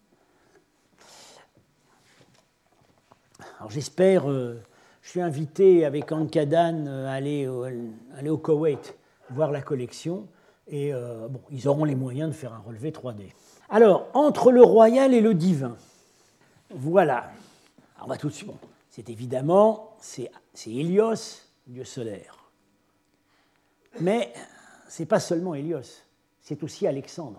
Alors j'espère, euh, je suis invité avec Ankadan à aller, au, aller au Koweït voir la collection, et euh, bon, ils auront les moyens de faire un relevé trois D. Alors, entre le royal et le divin, voilà. Alors, on va tout de suite. Bon, c'est évidemment, c'est, c'est Hélios, dieu solaire. Mais ce n'est pas seulement Hélios, c'est aussi Alexandre.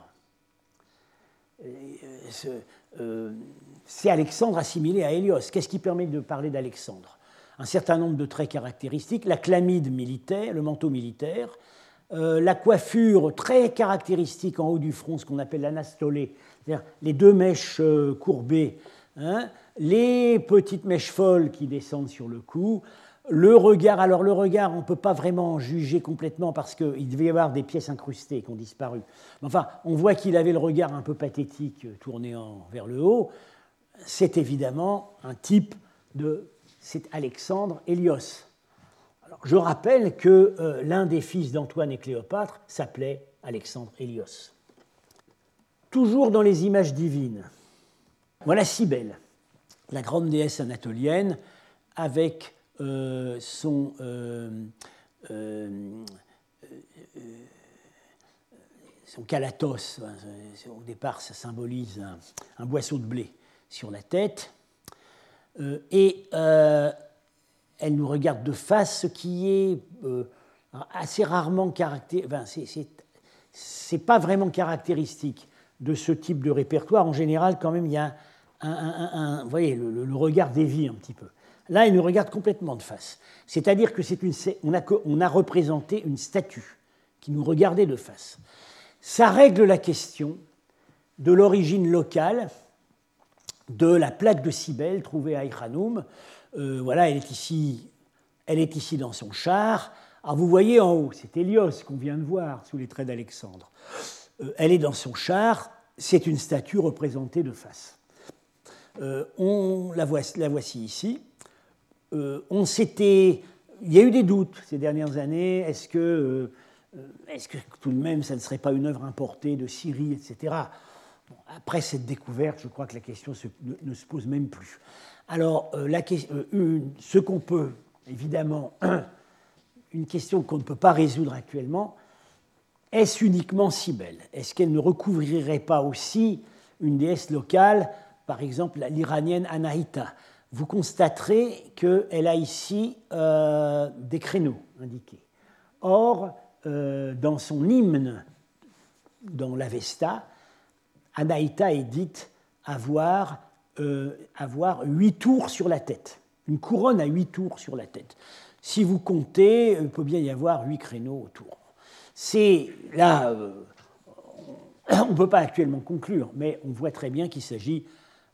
Ce, euh, c'est Alexandre assimilé à Hélios. Qu'est-ce qui permet de parler d'Alexandre? Un certain nombre de traits caractéristiques, la chlamyde militaire, le manteau militaire, euh, la coiffure très caractéristique en haut du front, ce qu'on appelle l'anastolé, c'est-à-dire les deux mèches euh, courbées, hein, les petites mèches folles qui descendent sur le cou, le regard. Alors le regard, on ne peut pas vraiment en juger complètement parce qu'il devait y avoir des pièces incrustées qui ont disparu. Enfin, on voit qu'il avait le regard un peu pathétique tourné en, vers le haut. C'est évidemment un type de... C'est Alexandre Hélios. Alors, je rappelle que euh, l'un des fils d'Antoine et Cléopâtre s'appelait Alexandre Hélios. Toujours dans les images divines, voilà Cybèle, la grande déesse anatolienne, avec euh, son, euh, euh, euh, son calatos. Au départ, ça symbolise un, un boisseau de blé sur la tête. Euh, et euh, elle nous regarde de face, ce qui est euh, assez rarement caractéristique. Enfin, c'est, c'est, c'est pas vraiment caractéristique de ce type de répertoire. En général, quand même, il y a un, un, un, vous voyez, le, le regard dévie un petit peu. Là, elle nous regarde complètement de face. C'est-à-dire que c'est une, on a, on a représenté une statue qui nous regardait de face. Ça règle la question de l'origine locale de la plaque de Cybèle trouvée à Aïkhanoum. Euh, voilà, elle est ici, elle est ici dans son char. Alors vous voyez en haut, c'est Hélios qu'on vient de voir sous les traits d'Alexandre. Euh, elle est dans son char, c'est une statue représentée de face. Euh, on la, voit, la voici ici. Euh, on s'était, il y a eu des doutes ces dernières années. Est-ce que, euh, est-ce que tout de même, ça ne serait pas une œuvre importée de Syrie, et cetera. Bon, après cette découverte, je crois que la question se, ne, ne se pose même plus. Alors, euh, la, euh, une, ce qu'on peut, évidemment, une question qu'on ne peut pas résoudre actuellement, est-ce uniquement Cybèle? Est-ce qu'elle ne recouvrirait pas aussi une déesse locale, par exemple l'iranienne Anahita? Vous constaterez qu'elle a ici euh, des créneaux indiqués. Or, euh, dans son hymne, dans l'Avesta, Anahita est dite avoir, euh, avoir huit tours sur la tête, une couronne à huit tours sur la tête. Si vous comptez, il peut bien y avoir huit créneaux autour. C'est là, euh, on ne peut pas actuellement conclure, mais on voit très bien qu'il s'agit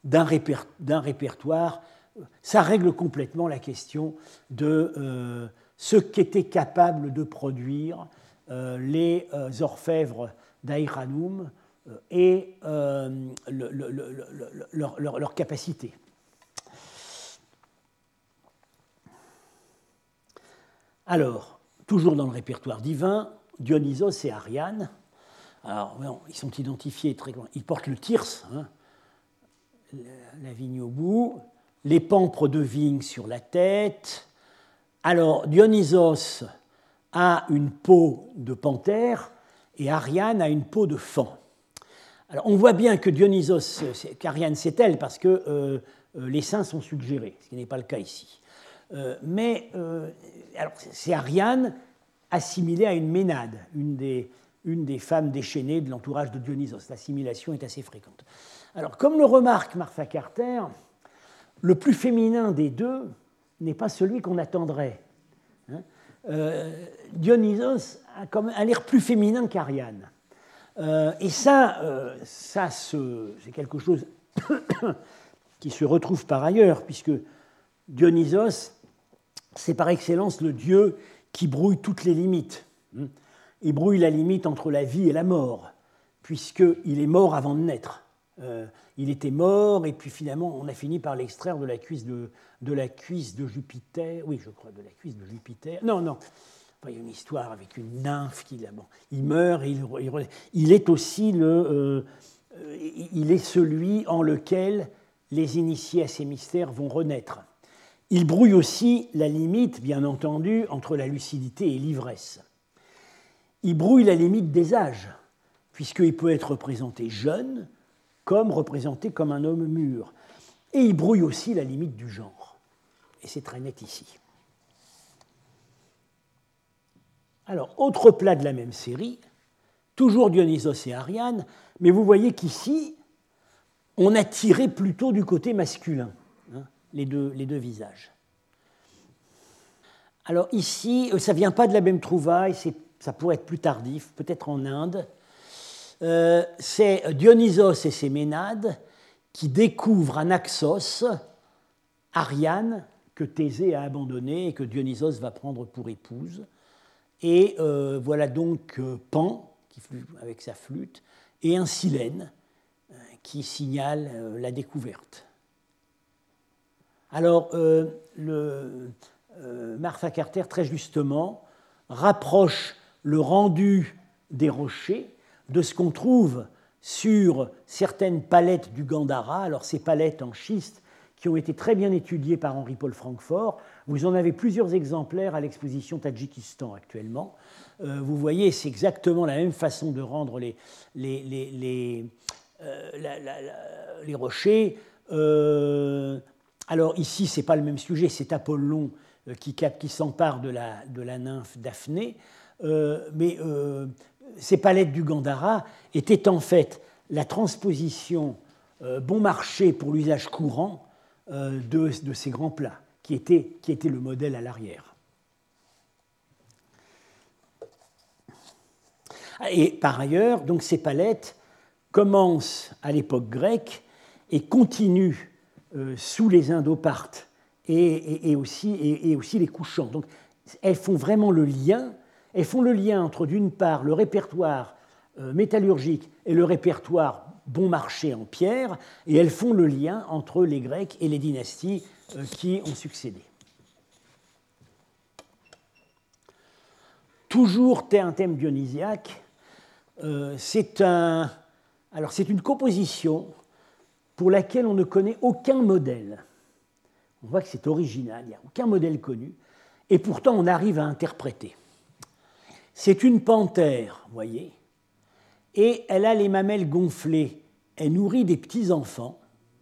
d'un, réper, d'un répertoire. Ça règle complètement la question de euh, ce qu'étaient capables de produire euh, les euh, orfèvres d'Aïranoum euh, et euh, le, le, le, le, leur, leur, leur capacité. Alors, toujours dans le répertoire divin, Dionysos et Ariane. Alors, bon, ils sont identifiés très loin. Ils portent le thyrse, hein, la vigne au bout, les pampres de vigne sur la tête. Alors, Dionysos a une peau de panthère et Ariane a une peau de faon. Alors, on voit bien que Dionysos, qu'Ariane c'est elle, parce que euh, les seins sont suggérés, ce qui n'est pas le cas ici. Euh, mais euh, alors, c'est Ariane assimilée à une Ménade, une des, une des femmes déchaînées de l'entourage de Dionysos. L'assimilation est assez fréquente. Alors, comme le remarque Martha Carter, le plus féminin des deux n'est pas celui qu'on attendrait. Hein euh, Dionysos a, comme, a l'air plus féminin qu'Ariane. Euh, et ça, euh, ça se, c'est quelque chose qui se retrouve par ailleurs, puisque Dionysos, c'est par excellence le dieu qui brouille toutes les limites. Il brouille la limite entre la vie et la mort, puisqu'il est mort avant de naître. Euh, il était mort, et puis finalement, on a fini par l'extraire de la cuisse de, de la cuisse de Jupiter. Oui, je crois, de la cuisse de Jupiter. Non, non. Enfin, il y a une histoire avec une nymphe qui, bon, il meurt, et il, il, il est aussi le, euh, il est celui en lequel les initiés à ces mystères vont renaître. Il brouille aussi la limite, bien entendu, entre la lucidité et l'ivresse. Il brouille la limite des âges, puisqu'il peut être représenté jeune, comme représenté comme un homme mûr. Et il brouille aussi la limite du genre. Et c'est très net ici. Alors, autre plat de la même série, toujours Dionysos et Ariane, mais vous voyez qu'ici, on a tiré plutôt du côté masculin. Les deux, les deux visages. Alors ici, ça ne vient pas de la même trouvaille, c'est, ça pourrait être plus tardif, peut-être en Inde. Euh, c'est Dionysos et ses Ménades qui découvrent à Naxos Ariane que Thésée a abandonnée et que Dionysos va prendre pour épouse. Et euh, voilà donc euh, Pan, qui flûte avec sa flûte, et un Silène euh, qui signale euh, la découverte. Alors, euh, le, euh, Martha Carter, très justement, rapproche le rendu des rochers de ce qu'on trouve sur certaines palettes du Gandhara. Alors, ces palettes en schiste qui ont été très bien étudiées par Henri-Paul Francfort. Vous en avez plusieurs exemplaires à l'exposition Tadjikistan actuellement. Euh, vous voyez, c'est exactement la même façon de rendre les, les, les, les, euh, la, la, la, les rochers. Euh, Alors ici, ce n'est pas le même sujet, c'est Apollon euh, qui, qui s'empare de la, de la nymphe Daphné, euh, mais euh, ces palettes du Gandhara étaient en fait la transposition euh, bon marché pour l'usage courant euh, de, de ces grands plats, qui étaient, qui étaient le modèle à l'arrière. Et par ailleurs, donc ces palettes commencent à l'époque grecque et continuent Euh, sous les Indopartes et, et, et, aussi, et, et aussi les couchants. Donc, elles font vraiment le lien. Elles font le lien entre, d'une part, le répertoire euh, métallurgique et le répertoire bon marché en pierre, et elles font le lien entre les Grecs et les dynasties euh, qui ont succédé. Toujours un thème dionysiaque, euh, c'est un, alors c'est une composition pour laquelle on ne connaît aucun modèle. On voit que c'est original, il n'y a aucun modèle connu, et pourtant on arrive à interpréter. C'est une panthère, vous voyez, et elle a les mamelles gonflées, elle nourrit des petits-enfants.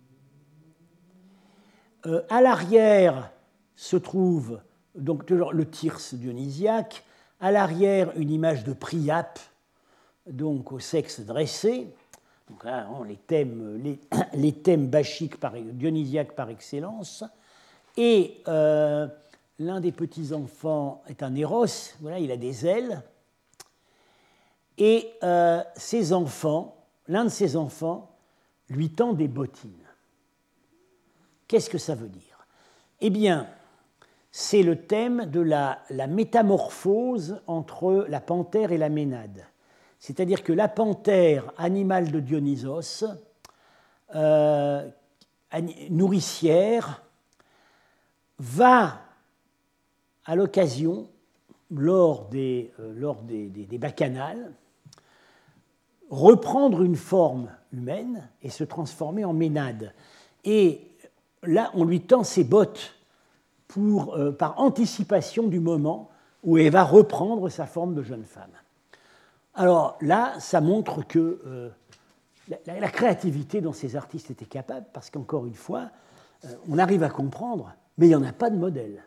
Euh, à l'arrière se trouve donc toujours le thyrse dionysiaque, à l'arrière une image de Priape, donc au sexe dressé. Donc là, les thèmes, les, les thèmes bachiques par, dionysiaques par excellence. Et euh, l'un des petits-enfants est un Éros, voilà, il a des ailes. Et euh, ses enfants, l'un de ses enfants lui tend des bottines. Qu'est-ce que ça veut dire? Eh bien, c'est le thème de la, la métamorphose entre la panthère et la ménade. C'est-à-dire que la panthère, animal de Dionysos, euh, nourricière, va, à l'occasion, lors des, euh, lors des, des, des bacchanales, reprendre une forme humaine et se transformer en ménade. Et là, on lui tend ses bottes pour, euh, par anticipation du moment où elle va reprendre sa forme de jeune femme. Alors là, ça montre que euh, la, la créativité dont ces artistes étaient capables, parce qu'encore une fois, euh, on arrive à comprendre, mais il n'y en a pas de modèle.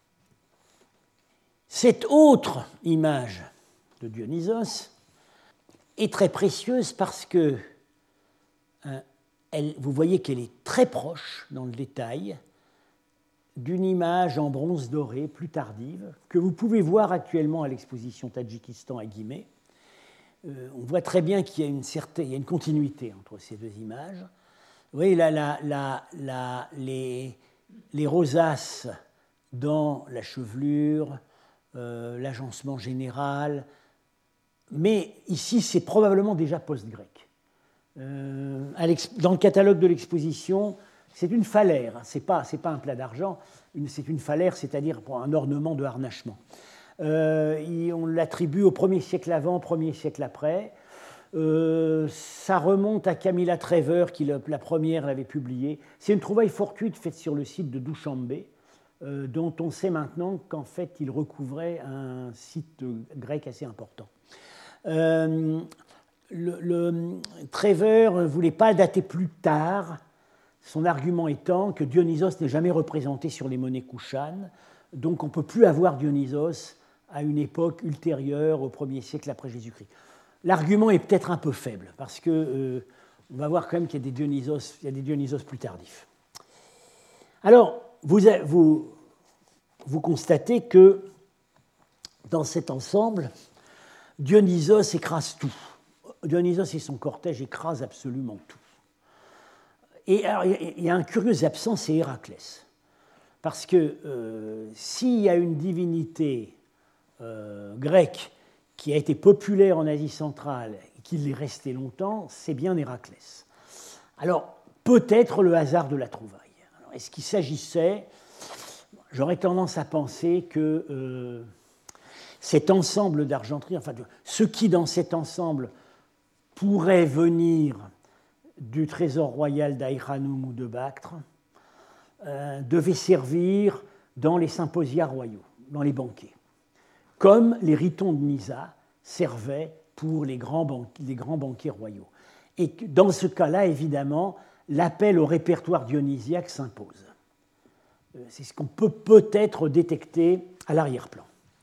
Cette autre image de Dionysos est très précieuse parce que hein, elle, vous voyez qu'elle est très proche dans le détail d'une image en bronze doré plus tardive que vous pouvez voir actuellement à l'exposition Tadjikistan à Guimet. Euh, on voit très bien qu'il y a une certaine, il y a une continuité entre ces deux images. Vous voyez là, là, là, là les, les rosaces dans la chevelure, euh, l'agencement général, mais ici c'est probablement déjà post-grec. Euh, dans le catalogue de l'exposition, c'est une phalaire, ce n'est pas, c'est pas un plat d'argent, c'est une phalaire, c'est-à-dire pour un ornement de harnachement. Euh, on l'attribue au premier siècle avant, premier siècle après. Euh, ça remonte à Camilla Trevor, qui la, la première l'avait publié. C'est une trouvaille fortuite faite sur le site de Douchambé, euh, dont on sait maintenant qu'en fait il recouvrait un site grec assez important. Euh, le, le, Trevor ne voulait pas dater plus tard, son argument étant que Dionysos n'est jamais représenté sur les monnaies kouchanes, donc on ne peut plus avoir Dionysos à une époque ultérieure au premier siècle après Jésus-Christ. L'argument est peut-être un peu faible, parce qu'on euh, va voir quand même qu'il y a des Dionysos, il y a des Dionysos plus tardifs. Alors, vous, vous, vous constatez que dans cet ensemble, Dionysos écrase tout. Dionysos et son cortège écrasent absolument tout. Et alors, il y a un curieux absent, c'est Héraclès. Parce que euh, s'il y a une divinité euh, grecque qui a été populaire en Asie centrale et qui l'est restée longtemps, c'est bien Héraclès. Alors, peut-être le hasard de la trouvaille. Alors, est-ce qu'il s'agissait, j'aurais tendance à penser que euh, cet ensemble d'argenterie, enfin, ce qui dans cet ensemble pourrait venir du trésor royal d'Aïranoum ou de Bactre, euh, devait servir dans les symposia royaux, dans les banquets, comme les ritons de Nisa servaient pour les grands, ban- les grands banquets royaux. Et dans ce cas-là, évidemment, l'appel au répertoire dionysiaque s'impose. C'est ce qu'on peut peut-être détecter à l'arrière-plan.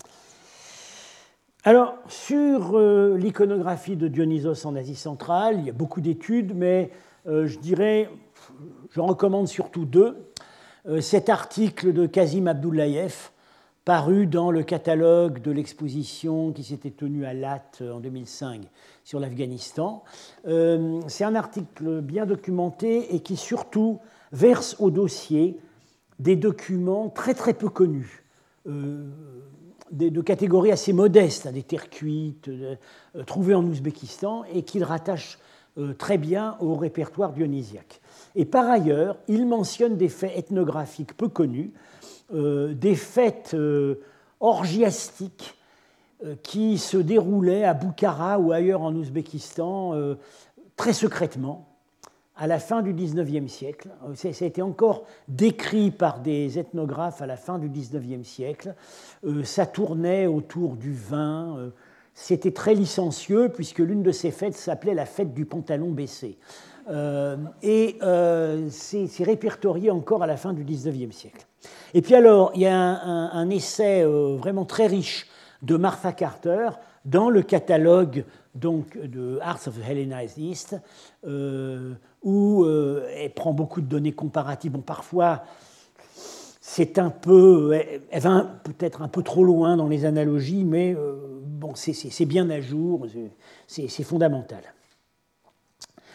Alors, sur euh, l'iconographie de Dionysos en Asie centrale, il y a beaucoup d'études, mais euh, je dirais, je recommande surtout deux. Euh, cet article de Kazim Abdullayev, paru dans le catalogue de l'exposition qui s'était tenue à Latte en deux mille cinq sur l'Afghanistan. Euh, c'est un article bien documenté et qui surtout verse au dossier des documents très très peu connus, euh, de, de catégories assez modestes, des terres cuites, euh, trouvées en Ouzbékistan, et qu'il rattache euh, très bien au répertoire dionysiaque. Et par ailleurs, il mentionne des faits ethnographiques peu connus, euh, des fêtes euh, orgiastiques euh, qui se déroulaient à Boukhara ou ailleurs en Ouzbékistan euh, très secrètement, à la fin du dix-neuvième siècle. Ça a été encore décrit par des ethnographes à la fin du dix-neuvième siècle. Euh, ça tournait autour du vin. Euh, c'était très licencieux, puisque l'une de ces fêtes s'appelait la fête du pantalon baissé. Euh, et euh, c'est, c'est répertorié encore à la fin du dix-neuvième siècle. Et puis alors, il y a un, un, un essai euh, vraiment très riche de Martha Carter dans le catalogue donc, de Arts of the Hellenized East, euh, où euh, elle prend beaucoup de données comparatives. Bon, parfois, c'est un peu, elle, elle va peut-être un peu trop loin dans les analogies, mais euh, bon, c'est, c'est, c'est bien à jour, c'est, c'est fondamental.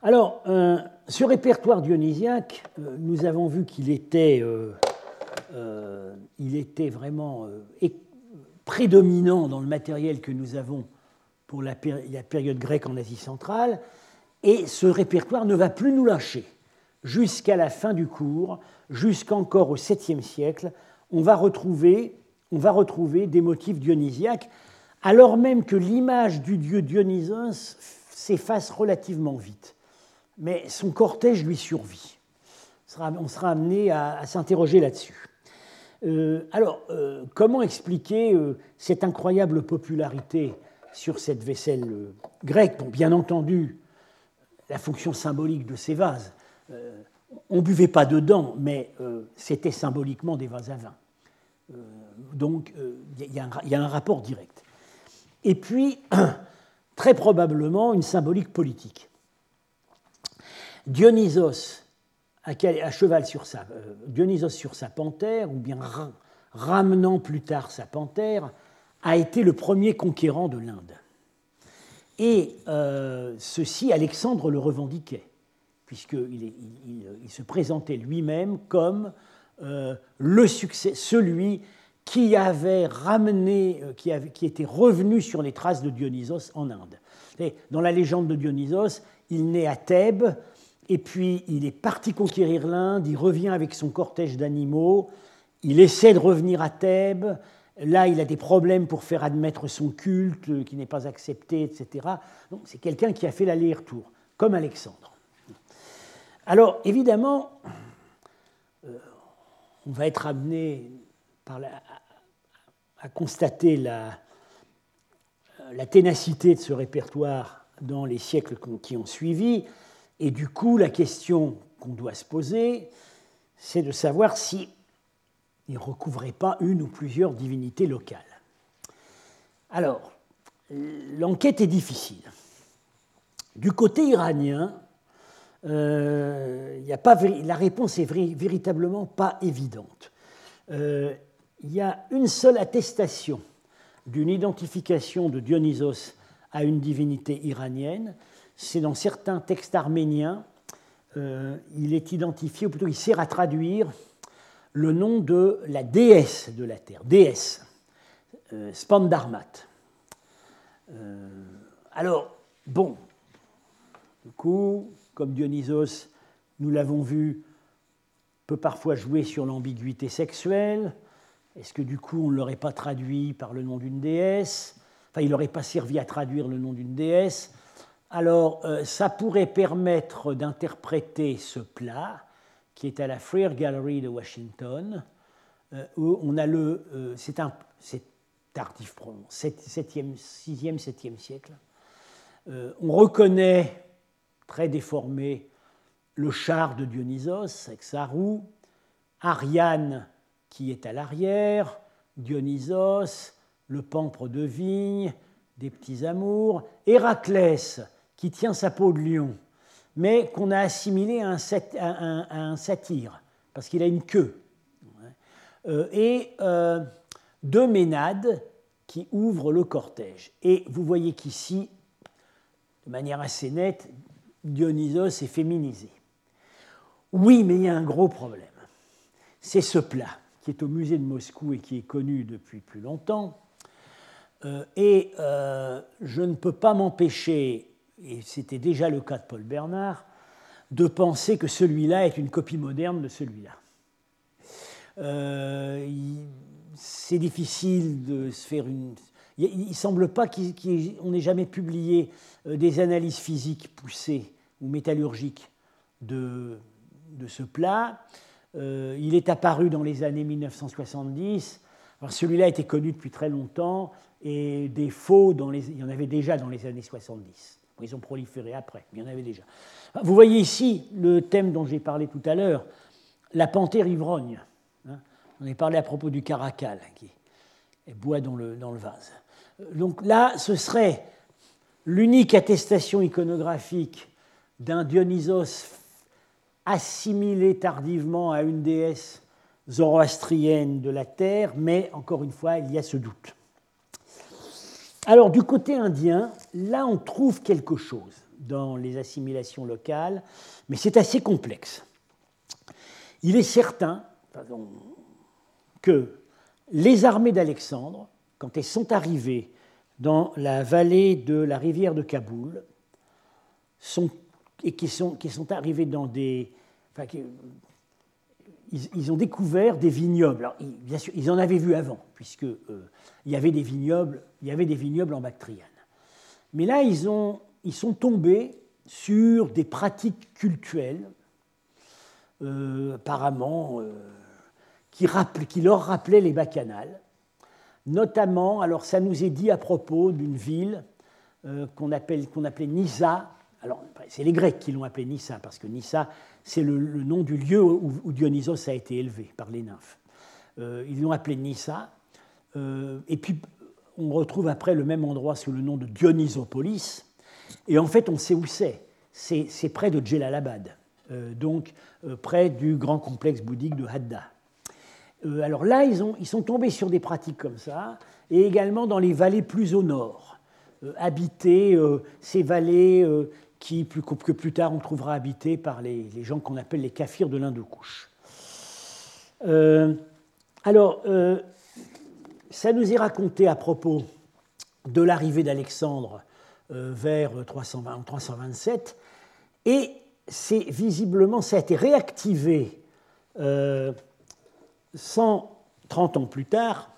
Alors, euh, ce répertoire dionysiaque, euh, nous avons vu qu'il était, euh, euh, il était vraiment euh, prédominant dans le matériel que nous avons pour la, péri- la période grecque en Asie centrale, et ce répertoire ne va plus nous lâcher. Jusqu'à la fin du cours, jusqu'encore au septième siècle, on va retrouver, on va retrouver des motifs dionysiaques, alors même que l'image du dieu Dionysos s'efface relativement vite. Mais son cortège lui survit. On sera amené à, à s'interroger là-dessus. Euh, alors, euh, comment expliquer euh, cette incroyable popularité sur cette vaisselle euh, grecque? Bon, bien entendu, la fonction symbolique de ces vases. Euh, on ne buvait pas dedans, mais euh, c'était symboliquement des vases à vin. Euh, donc, il y, y a un rapport direct. Et puis, très probablement, une symbolique politique. Dionysos, à, quel, à cheval sur sa, euh, Dionysos sur sa panthère, ou bien ra, ramenant plus tard sa panthère, a été le premier conquérant de l'Inde. Et euh, ceci, Alexandre le revendiquait, puisqu'il il, il, il se présentait lui-même comme euh, le succès, celui qui avait ramené, qui, avait, qui était revenu sur les traces de Dionysos en Inde. Et dans la légende de Dionysos, il naît à Thèbes, et puis il est parti conquérir l'Inde, il revient avec son cortège d'animaux, il essaie de revenir à Thèbes, là il a des problèmes pour faire admettre son culte qui n'est pas accepté, et cetera. Donc c'est quelqu'un qui a fait l'aller-retour, comme Alexandre. Alors évidemment, euh, on va être amené par la, à, à constater la, la ténacité de ce répertoire dans les siècles qui ont suivi. Et du coup, la question qu'on doit se poser, c'est de savoir si il ne recouvrait pas une ou plusieurs divinités locales. Alors, l'enquête est difficile. Du côté iranien, euh, y a pas, la réponse est véritablement pas évidente. Euh, il y a une seule attestation d'une identification de Dionysos à une divinité iranienne. C'est dans certains textes arméniens, euh, il est identifié, ou plutôt il sert à traduire le nom de la déesse de la terre, déesse, euh, Spandarmat. Euh, alors, bon, du coup, comme Dionysos, nous l'avons vu, peut parfois jouer sur l'ambiguïté sexuelle. Est-ce que du coup, on ne l'aurait pas traduit par le nom d'une déesse? Enfin, il n'aurait pas servi à traduire le nom d'une déesse. Alors, euh, ça pourrait permettre d'interpréter ce plat, qui est à la Freer Gallery de Washington, euh, où on a le... Euh, c'est, un, c'est tardif, septième, sixième, septième siècle. Euh, on reconnaît, très déformé, le char de Dionysos, avec sa roue, Ariane, qui est à l'arrière, Dionysos, le pampre de vigne, des petits amours, Héraclès, qui tient sa peau de lion, mais qu'on a assimilé à un, sat- à un, à un satyre, parce qu'il a une queue. Euh, et euh, deux Ménades qui ouvrent le cortège. Et vous voyez qu'ici, de manière assez nette, Dionysos est féminisé. Oui, mais il y a un gros problème. C'est ce plat, qui est au musée de Moscou et qui est connu depuis plus longtemps. Euh, et euh, je ne peux pas m'empêcher, et c'était déjà le cas de Paul Bernard, de penser que celui-là est une copie moderne de celui-là. Euh, il, c'est difficile de se faire une... Il ne semble pas qu'on ait jamais publié des analyses physiques poussées ou métallurgiques de, de ce plat. Euh, il est apparu dans les années mille neuf cent soixante-dix. Alors celui-là était connu depuis très longtemps et des faux, dans les, il y en avait déjà dans les années soixante-dix. Ils ont proliféré après, mais il y en avait déjà. Vous voyez ici le thème dont j'ai parlé tout à l'heure, la panthère ivrogne. On a parlé à propos du caracal qui boit dans le, dans le vase. Donc là, ce serait l'unique attestation iconographique d'un Dionysos assimilé tardivement à une déesse zoroastrienne de la terre, mais encore une fois, il y a ce doute. Alors, du côté indien, là, on trouve quelque chose. dans les assimilations locales, mais c'est assez complexe. Il est certain pardon, que les armées d'Alexandre, quand elles sont arrivées dans la vallée de la rivière de Kaboul, sont, et qui sont, qui sont arrivées dans des... Enfin, qui, ils, ils ont découvert des vignobles. Alors, ils, bien sûr, ils en avaient vu avant, puisqu'il euh, y avait des vignobles, il y avait des vignobles en Bactriane. Mais là, ils, ont, ils sont tombés sur des pratiques cultuelles, euh, apparemment, euh, qui, rappel, qui leur rappelaient les bacchanales. Notamment, alors ça nous est dit à propos d'une ville euh, qu'on, appelle, qu'on appelait Nyssa. Alors, c'est les Grecs qui l'ont appelée Nyssa, parce que Nyssa, c'est le, le nom du lieu où, où Dionysos a été élevé par les nymphes. Euh, ils l'ont appelée Nyssa. Euh, et puis, on retrouve après le même endroit sous le nom de Dionysopolis. Et en fait, on sait où c'est. C'est, c'est près de Djellalabad, euh, donc euh, près du grand complexe bouddhique de Hadda. Euh, alors là, ils, ont, ils sont tombés sur des pratiques comme ça, et également dans les vallées plus au nord, euh, habitées, euh, ces vallées euh, qui, plus, que plus tard on trouvera habitées par les, les gens qu'on appelle les Kafirs de l'Inde-Couche. Euh, alors, euh, ça nous est raconté à propos de l'arrivée d'Alexandre euh, vers trois cent vingt, trois cent vingt-sept, et c'est visiblement, ça a été réactivé euh, cent trente ans plus tard,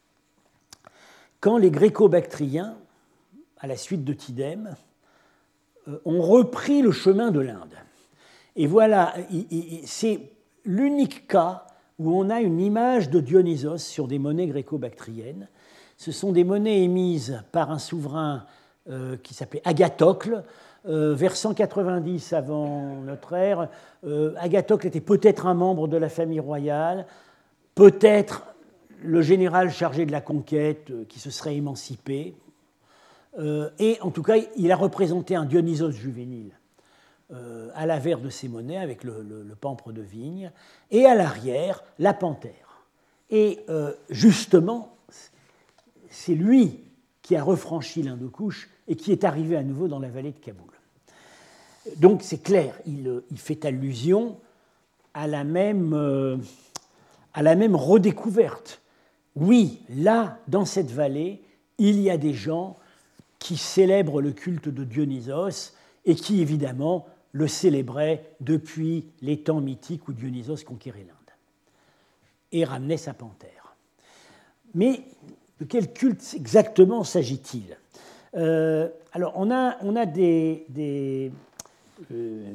quand les Gréco-Bactriens, à la suite de Tidème, euh, ont repris le chemin de l'Inde. Et voilà, c'est l'unique cas où on a une image de Dionysos sur des monnaies gréco-bactriennes. Ce sont des monnaies émises par un souverain euh, qui s'appelait Agathocle, euh, vers cent quatre-vingt-dix avant notre ère. Euh, Agathocle était peut-être un membre de la famille royale, peut-être le général chargé de la conquête euh, qui se serait émancipé. Euh, et en tout cas, il a représenté un Dionysos juvénile euh, à l'avers de ces monnaies avec le, le, le pampre de vigne, et à l'arrière, la panthère. Et euh, justement, c'est lui qui a refranchi l'Inde-Couche et qui est arrivé à nouveau dans la vallée de Kaboul. Donc c'est clair, il, il fait allusion à la même... Euh, à la même redécouverte. Oui, là, dans cette vallée, il y a des gens qui célèbrent le culte de Dionysos et qui, évidemment, le célébraient depuis les temps mythiques où Dionysos conquérait l'Inde et ramenait sa panthère. Mais de quel culte exactement s'agit-il ? euh, Alors, on a, on a des... des euh,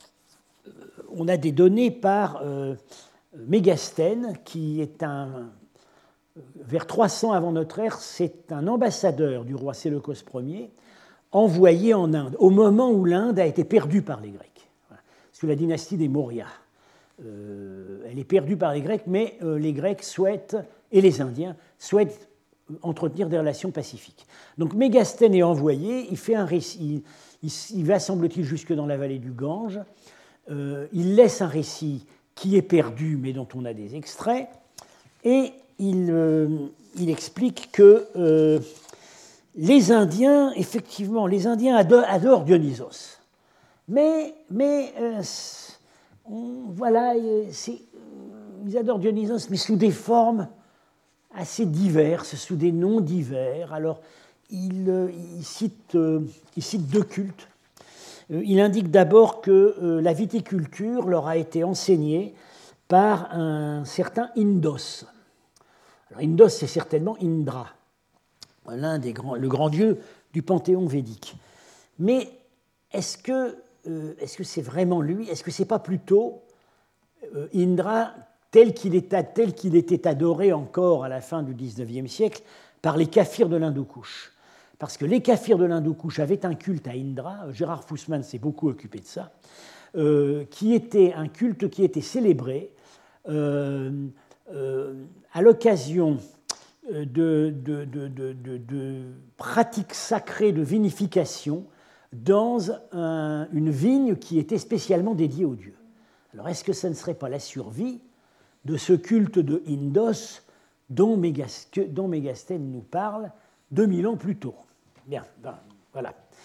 on a des données par... Euh, Mégasthène, qui est un, vers trois cents avant notre ère, c'est un ambassadeur du roi Séleucos Ier envoyé en Inde, au moment où l'Inde a été perdue par les Grecs, voilà, sous la dynastie des Maurya. Euh, elle est perdue par les Grecs, mais euh, les Grecs souhaitent, et les Indiens, souhaitent entretenir des relations pacifiques. Donc Mégasthène est envoyé, il fait un récit, il, il, il va, semble-t-il, jusque dans la vallée du Gange, euh, il laisse un récit qui est perdu, mais dont on a des extraits, et il, euh, il explique que euh, les Indiens, effectivement, les Indiens adorent, adorent Dionysos, mais, mais euh, on, voilà, c'est, ils adorent Dionysos, mais sous des formes assez diverses, sous des noms divers. Alors, il, il, cite, euh, il cite deux cultes. Il indique d'abord que euh, la viticulture leur a été enseignée par un certain Indos. Alors, Indos, c'est certainement Indra, l'un des grands, le grand dieu du panthéon védique. Mais est-ce que, euh, est-ce que c'est vraiment lui ? Est-ce que ce n'est pas plutôt euh, Indra tel qu'il, était, tel qu'il était adoré encore à la fin du dix-neuvième siècle par les Kafirs de l'Inde-Couche ? Parce que les Kafirs de l'Inde-Couche avaient un culte à Indra, Gérard Fussman s'est beaucoup occupé de ça, euh, qui était un culte qui était célébré euh, euh, à l'occasion de, de, de, de, de, de pratiques sacrées de vinification dans un, une vigne qui était spécialement dédiée aux dieux. Alors est-ce que ça ne serait pas la survie de ce culte de Indos dont Mégasthène nous parle deux mille ans plus tôt ? Bien, ben, voilà.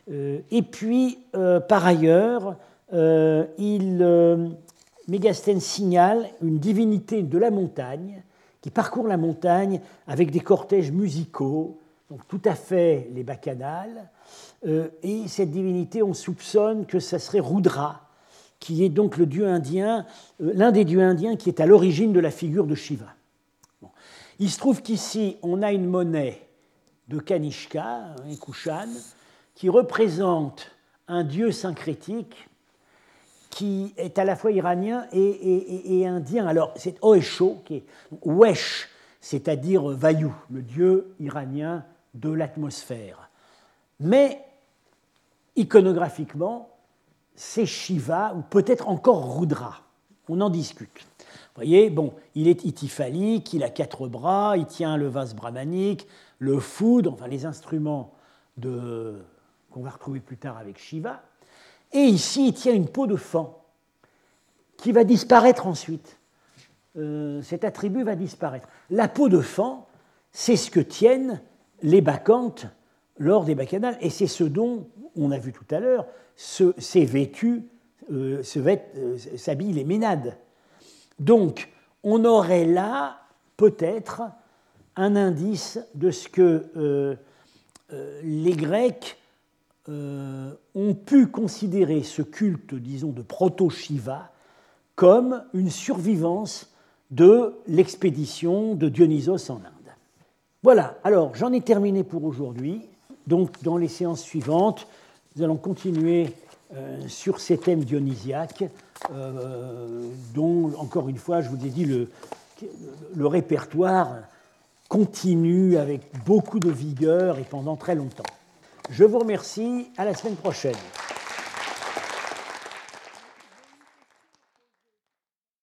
Euh, et puis, euh, par ailleurs, euh, il, euh, Mégastène signale une divinité de la montagne qui parcourt la montagne avec des cortèges musicaux, donc tout à fait les bacchanales. Euh, et cette divinité, on soupçonne que ça serait Rudra, qui est donc le dieu indien, euh, l'un des dieux indiens qui est à l'origine de la figure de Shiva. Bon. Il se trouve qu'ici, on a une monnaie de Kanishka, un Kushan, qui représente un dieu syncrétique qui est à la fois iranien et, et, et indien. Alors, c'est Oesho, qui est Wesh, c'est-à-dire Vayu, le dieu iranien de l'atmosphère. Mais, iconographiquement, c'est Shiva, ou peut-être encore Rudra. On en discute. Vous voyez, bon, il est ityphalique, il a quatre bras, il tient le vase brahmanique, le foudre, enfin les instruments de... qu'on va retrouver plus tard avec Shiva. Et ici, il tient une peau de faon qui va disparaître ensuite. Euh, cet attribut va disparaître. La peau de faon, c'est ce que tiennent les bacchantes lors des bacchanales, et c'est ce dont, on a vu tout à l'heure, ce, ces vêtus euh, se vêt, euh, s'habillent les ménades. Donc, on aurait là peut-être un indice de ce que euh, euh, les Grecs Euh, ont pu considérer ce culte, disons, de proto-Shiva comme une survivance de l'expédition de Dionysos en Inde. Voilà, alors j'en ai terminé pour aujourd'hui. Donc, dans les séances suivantes, nous allons continuer euh, sur ces thèmes dionysiaques, euh, dont, encore une fois, je vous ai dit, le, le répertoire continue avec beaucoup de vigueur et pendant très longtemps. Je vous remercie, à la semaine prochaine.